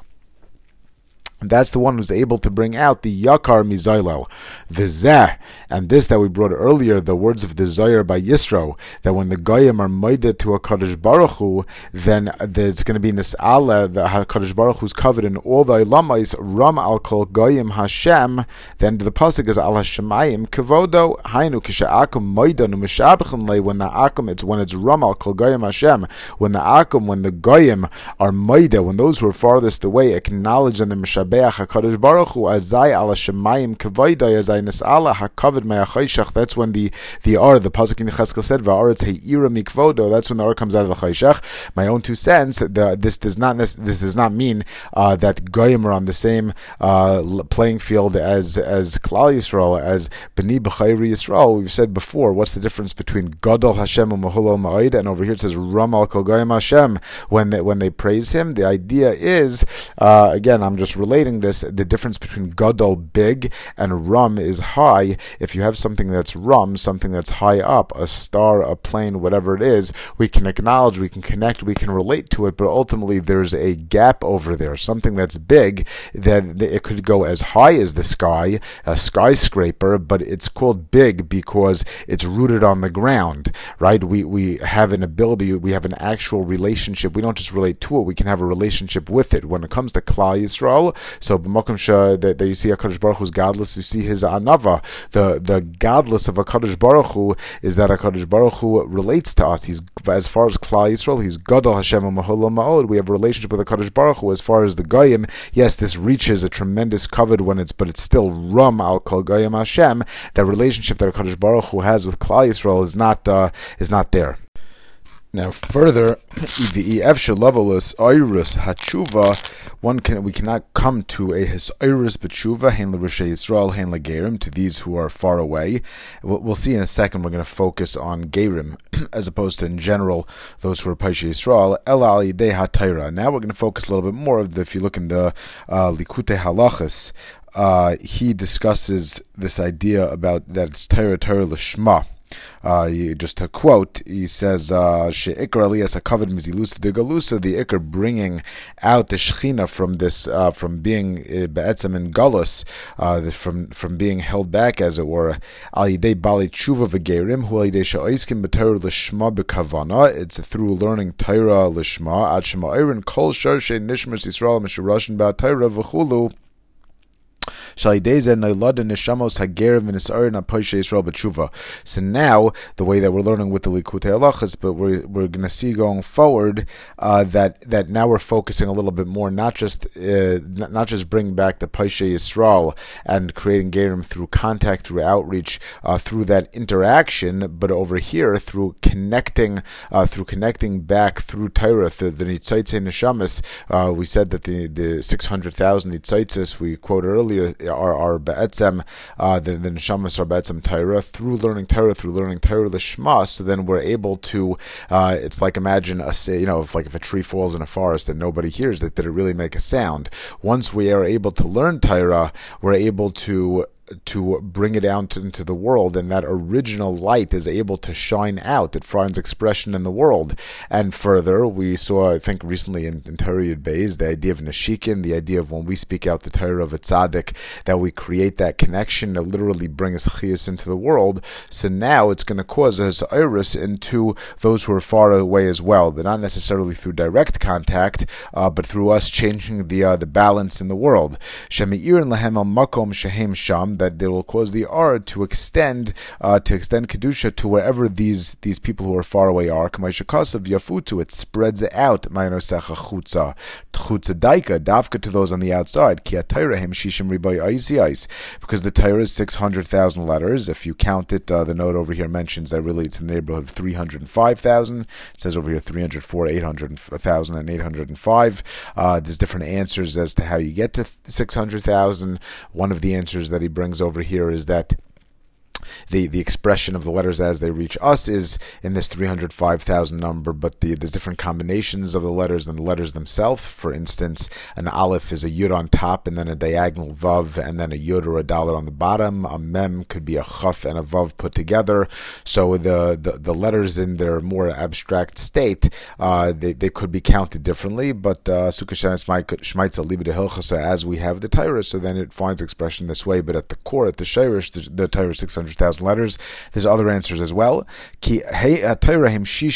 that's the one who's able to bring out the Yakar Mizaylel. V'zeh, and this that we brought earlier, the words of the Zohar by Yisro, that when the Goyim are moided to HaKadosh Baruch Hu, then there's going to be Nis'ala, the HaKadosh Baruch Hu's covered in all the Ilamais, Ram al Kol Goyim Hashem, then the Pasuk is Al Hashemayim Kevodo, Hainu Kisha'akum Moidan U'Mishabchim Le, when the Akum, it's Ram al Kol Goyim Hashem, when the Goyim are moided, when those who are farthest away acknowledge and the Mishabchim HaKadosh Baruch Hu, Azai Ala Shemayim Kevoidai, Azai Nis'ala HaKavod Me'achayshach. That's when the Pasuk in Yecheskel said, Va'aretz He'ira Mikvodo. That's when the Or comes out of the Chayshach. My own 2 cents. This does not mean that Goyim are on the same playing field as Klal Yisrael, as B'ni B'chayri Yisrael. We've said before, what's the difference between Gadol Hashem and Mahulol Ma'id? And over here it says Ramal Kol Goyim Hashem. When they praise him, the idea is, again, I'm just relating this, the difference between Gadol, big, and Ram is high. If you have something that's Ram, something that's high up, a star, a plane, whatever it is, we can acknowledge, we can connect, we can relate to it, but ultimately there's a gap over there, something that's big, that it could go as high as the sky, a skyscraper, but it's called big because it's rooted on the ground, right? We have an ability, we have an actual relationship. We don't just relate to it, we can have a relationship with it. When it comes to Klal Yisrael, so b'makom that you see HaKadosh Baruch Hu's godless, you see his anava. The godless of HaKadosh Baruch Hu is that HaKadosh Baruch Hu relates to us. He's, as far as Klal Yisrael, he's Gadol Hashem Mahol Ma'od. We have a relationship with HaKadosh Baruch Hu. As far as the Goyim, yes, this reaches a tremendous covet but it's still Ram al Kol Goyim Hashem. That relationship that HaKadosh Baruch Hu has with Klal Yisrael is not there. Now, further, we cannot come to a hisayrus b'tshuva hein l'rishei Yisrael hein l'gerim, to these who are far away. We'll see in a second. We're going to focus on gerim as opposed to in general those who are Paishei Yisrael. Ela al yidei ha'Torah. Now we're going to focus a little bit more of if you look in the Likutei Halachos, he discusses this idea about that it's Torah L'shma. Just to quote, he says, "She'ikar aliyas hakavod mizilusa de galusa." The ikar bringing out the shechina from this, from being be'etzem in galus, from being held back, as it were. Al yidei bali tshuva v'gerim hu al yidei she'oiskim b'Torah l'shma b'kavana. It's through learning Torah l'shma. Ad shema iron kol shar she'nishmas Yisrael mishurashin ba'Torah v'chulu. So now, the way that we're learning with the Likutei Halachos, but we're going to see going forward that now we're focusing a little bit more, not just bring back the Paishei Yisrael and creating Gerim through contact, through outreach, through that interaction, but over here through connecting back through Torah, through the Nitzotzei Neshamas. We said that the 600,000 Nitzaitzes we quoted earlier are be'etzem, the neshamas are be'etzem Torah, through learning Torah l'shma. So then we're able to, it's like, imagine if a tree falls in a forest and nobody hears it, did it really make a sound? Once we are able to learn Torah, we're able to bring it out into the world, and that original light is able to shine out. It finds expression in the world. And further, we saw, I think recently in Torah Yud Beis, the idea of Neshikin, the idea of when we speak out the Torah of a tzaddik, that we create that connection to literally bring us chiyus into the world. So now it's going to cause us iris into those who are far away as well, but not necessarily through direct contact, but through us changing the balance in the world. Shemi'ir lahem al makom shehem sham, that they will cause the ar to extend kedusha to wherever these people who are far away are. K'maisha kasav yafutu, it spreads out. Ma'inosecha chutza daika davka to those on the outside. Ki atayra hem shishim ribay aisi, because the Torah is 600,000 letters. If you count it, the note over here mentions that really it's in the neighborhood of 305,000. It says over here 304, 800,000, and 805. There's different answers as to how you get to 600,000. One of the answers that he brings over here is that the expression of the letters as they reach us is in this 305,000 number, but there's different combinations of the letters than the letters themselves. For instance, an aleph is a yud on top, and then a diagonal vav, and then a yud or a dalet on the bottom. A mem could be a chaf and a vav put together. So the letters in their more abstract state, they could be counted differently, but Sukkah Shmaitza Libid Hilchasa, as we have the Torah, so then it finds expression this way. But at the core, at the Shirish, the Torah is 600,000 letters. There's other answers as well. The Torah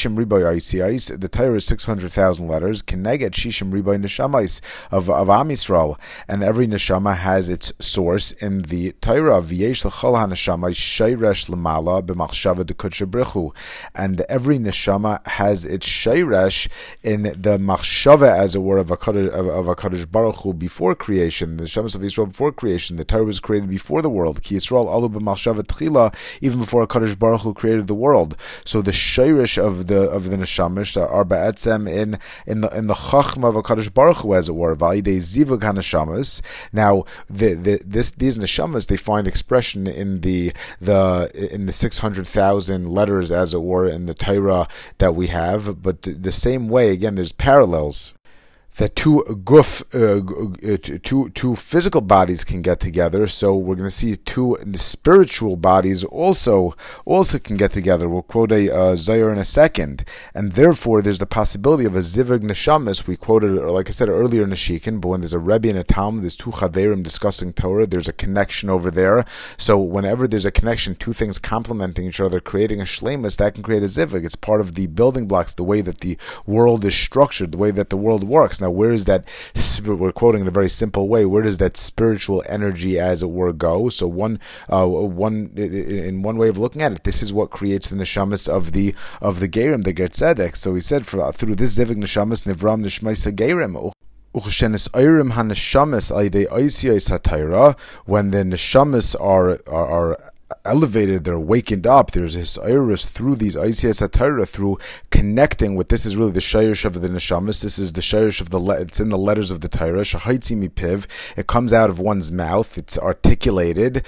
is 600,000 letters. Keneged shishim ribay neshamais of Am Yisrael, and every neshama has its source in the Torah. V'yesh l'chol haneshama sheiresh l'mala b'machshava d'kudsha brichu, and every neshama has its sheiresh in the machshava, as it were, of HaKadosh Baruch Hu before creation. The neshamas of Yisrael before creation. The Torah was created before the world. Ki Yisrael alu b'machshava tchila, even before HaKadosh Baruch Hu created the world. So the shirish of the neshamish are ba'etzem in the chachma of HaKadosh Baruch Hu, as it were, v'alidei zivug hanashamas. Now these neshamas, they find expression in the 600,000 letters, as it were, in the Torah that we have. But the same way, again, there's parallels that two physical bodies can get together. So we're going to see two spiritual bodies also can get together. We'll quote a Zohar in a second, and therefore there's the possibility of a zivug neshamas. We quoted, or like I said earlier, Neshikin, but when there's a Rebbe and a Talmud, there's two chaverim discussing Torah, there's a connection over there. So whenever there's a connection, two things complementing each other, creating a shleimus, that can create a zivug. It's part of the building blocks, the way that the world is structured, the way that the world works. Now, where is that? We're quoting in a very simple way. Where does that spiritual energy, as it were, go? So in one way of looking at it, this is what creates the neshamas of the Gerim, the Ger Tzedek. So he said, through this zivig neshamas nivram nishmaisa Gerim. When the neshamas are elevated, they're awakened up, there's this iris through these Isiyas HaTorah, through connecting with, this is really the shayrish of the neshamas, this is the shayrish of it's in the letters of the Torah, shahaitzi mipiv, it comes out of one's mouth, it's articulated,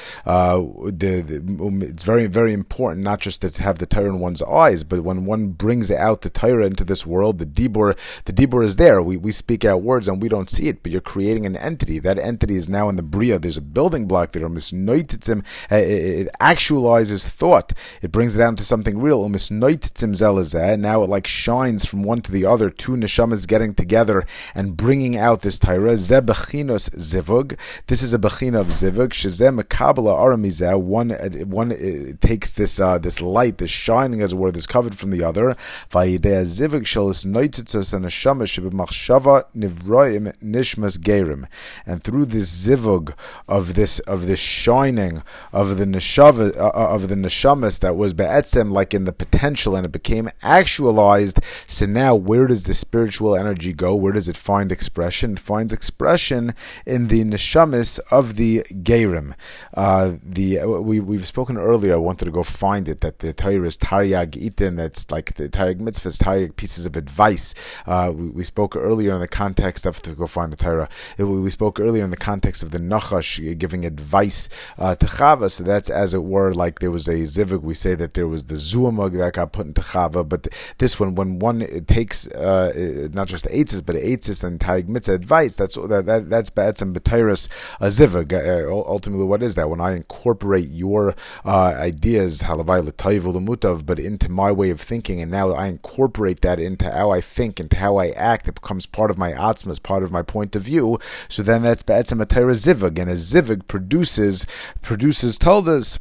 it's very, very important not just to have the Torah in one's eyes, but when one brings out the Torah into this world, the dibur is there, we speak out words and we don't see it, but you're creating an entity, that entity is now in the Bria, there's a building block there, it actualizes thought. It brings it down to something real. Now it like shines from one to the other, two neshamas getting together and bringing out this Torah. Bechinos zivug. This is a bechina of zivug. Shezeh mekabala aramizeh. One takes this light, this shining, as it were, this covered from the other. Vayidei zivug shalos noitzitzus and neshama shebemachshava nivroim nishmas gerim. And through this zivug of this shining of the neshamas that was be'etzem, like in the potential, and it became actualized. So now, where does the spiritual energy go? Where does it find expression? It finds expression in the neshamas of the Gerim. We've spoken earlier. I wanted to go find it. That the Torah is Taryag Itin. That's like the Taryag mitzvahs, Taryag pieces of advice. We spoke earlier in the context of, to go find the Torah. We spoke earlier in the context of the Nachash giving advice to Chava. So that's, as it were, like there was a zivug. We say that there was the zuamug that got put into Chava, but this one, when one takes not just eitzis, but eitzis and taig mitzvah advice, that's ba'etzem b'teiros zivug. Ultimately, what is that? When I incorporate your ideas, halavai l'tayvu l'mutav, but into my way of thinking, and now I incorporate that into how I think, into how I act, it becomes part of my atzmas, part of my point of view. So then that's ba'etzem a teiros zivug, and a zivug produces toldas.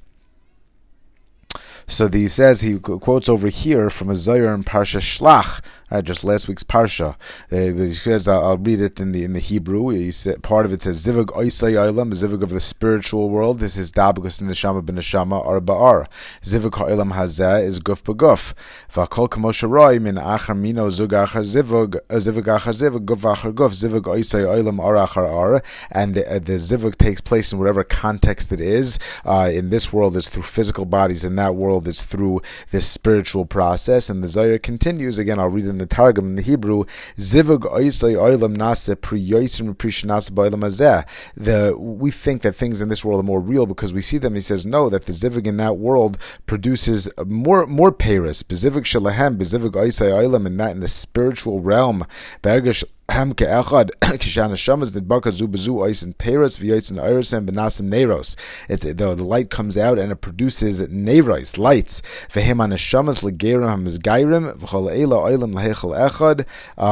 So he says, he quotes over here from a Zohar in Parsha Shlach, just last week's Parsha. He says, I'll read it in the Hebrew. He said, part of it says, Zivug Oisei Olam, Zivug of the spiritual world. This is Dabagus Neshama b'Neshama Ar Ba'ar. Zivug Ha'olam Hazeh is Guf B'Guf. V'Akol K'moshe Roi min Achar Mino Zug Achar Zivug, Zivug Achar Zivug, Guf Achar Guf, Zivug Oisei Olam Ar Achar Ar. And the Zivug takes place in whatever context it is. In this world, it's through physical bodies. In that world, it's through this spiritual process. And the Zohar continues, again, I'll read it in the Targum, in the Hebrew, Zivug Oisei Olam Nase Pri Yosim Pri Shenase Ba'olam Hazeh. We think that things in this world are more real because we see them. He says, no, that the Zivug in that world produces more Paris. Bezivug Shalahem, Bezivug Oisei Olam, in that, in the spiritual realm. Bergesh Ham ke'echad kishan hashamas nidbaka zu bezu oisin peros v'yoisin oirosem v'nasim neiros. It's the light comes out and it produces neiros, lights. V'hem an hashamas legerim hamizgairim v'chol eila oilim lahechel echad.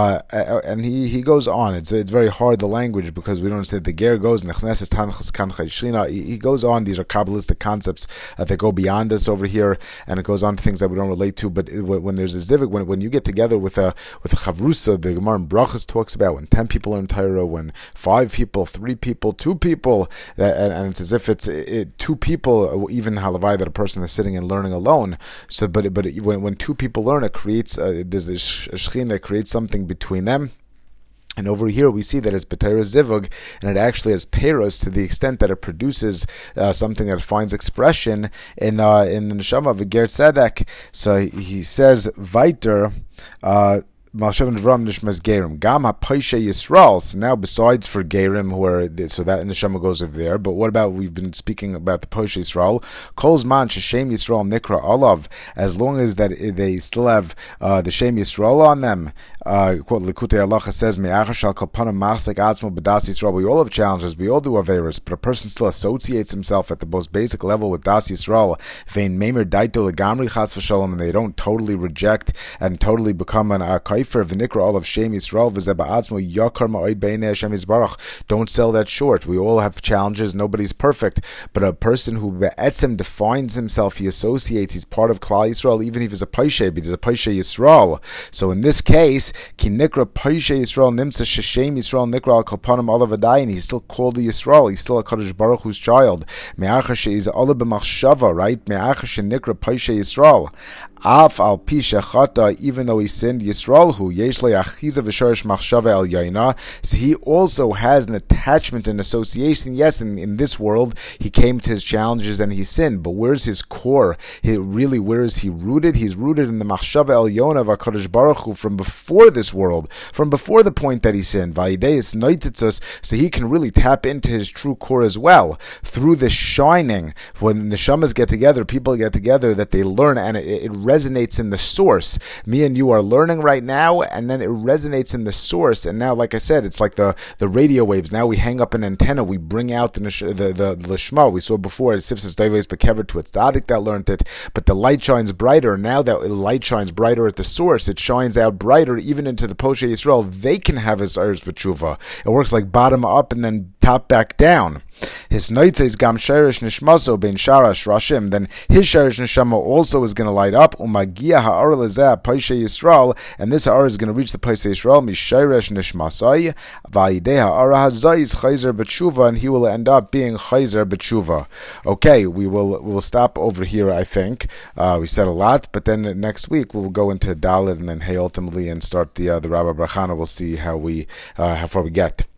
And he goes on. It's very hard, the language, because we don't say the ger goes nechneses tanchas kan chayshina. He goes on. These are kabbalistic concepts that go beyond us over here, and it goes on to things that we don't relate to. But when there's a zivik, when you get together with a chavrusa, the Gemara in Brachas talks about when 10 people learn Torah, when 5 people, 3 people, 2 people, and it's as if it's 2 people, even halavai, that a person is sitting and learning alone. So, but when 2 people learn, it creates there's a shechina, creates something between them. And over here we see that it's B'Torah Zivug, and it actually has peros to the extent that it produces something that finds expression in the neshama of a Ger Tzedek. So he says, Viter, Malshev and Avram Nishmas Gerim. Gam HaPaishe Yisrael. So now, besides for Gerim, who are, so that neshama goes over there, but what about, we've been speaking about the Paishe Yisrael. Kol Zman Sheshem Yisrael Nikra Olav. As long as that they still have the Shem Yisrael on them. Quote, Likutei Halacha says, Me'achar shal kol panim machzek atzmo b'das Yisrael. We all have challenges, we all do averos, but a person still associates himself at the most basic level with Das Yisrael. Vein Meimer Daito Legamri Chas V'Shalom, and they don't totally reject and totally become an kaifer v'nikra all of Shem Yisrael v'zeh ba'atzmo yakar ma'od b'einei Hashem Yisbarach. Don't sell that short. We all have challenges. Nobody's perfect, but a person who be'etzem defines himself, he associates, he's part of Klal Yisrael, even if he's a Paishe, but he's a Paishe Yisrael. So in this case, Ki nikra Paishe Yisrael nimsa sheshem Yisrael nikra al kolpanim olav adayin. He's still called a Yisrael. He's still a Kadosh Baruch Hu's child. Me'achar she'iz olav b'machshava, right? Me'achar she'nikra Paishe Yisrael. Af al pi shechata, even though he sinned, Yisrael hu yesh le achiza v'shorish machshava el yaina. So he also has an attachment and association. Yes, in this world he came to his challenges and he sinned, but where's his core? Where is he rooted? He's rooted in the machshava el yona of HaKadosh Baruch Hu from before this world, from before the point that he sinned. Vayideis noitzitzos, so he can really tap into his true core as well through the shining. When neshamas get together, people get together, that they learn, and it resonates in the source. Me and you are learning right now, and then it resonates in the source. And now, like I said, it's like the radio waves. Now we hang up an antenna, we bring out the lishma. We saw before, it's Sifsas Daives Bekever to a tzaddik that learned it, but the light shines brighter. Now that the light shines brighter at the source, it shines out brighter even into the Poshe Yisrael. They can have his Ayers B'tshuva. It works like bottom up and then top back down. His noitze is gam shirish nishmaso ben sharash rashim. Then his shirish neshama also is going to light up. Umagia ha'ar lezeh paishe Yisrael, and this ha'ar is going to reach the paishe Yisrael mishirish nishmasai va'idei ha'ar hazai is chayzer b'tshuva, and he will end up being chayzer b'tshuva. Okay, we will stop over here. I think we said a lot, but then next week we'll go into Dalet and then Hey ultimately and start the Rabba Brachana. We'll see how far we get.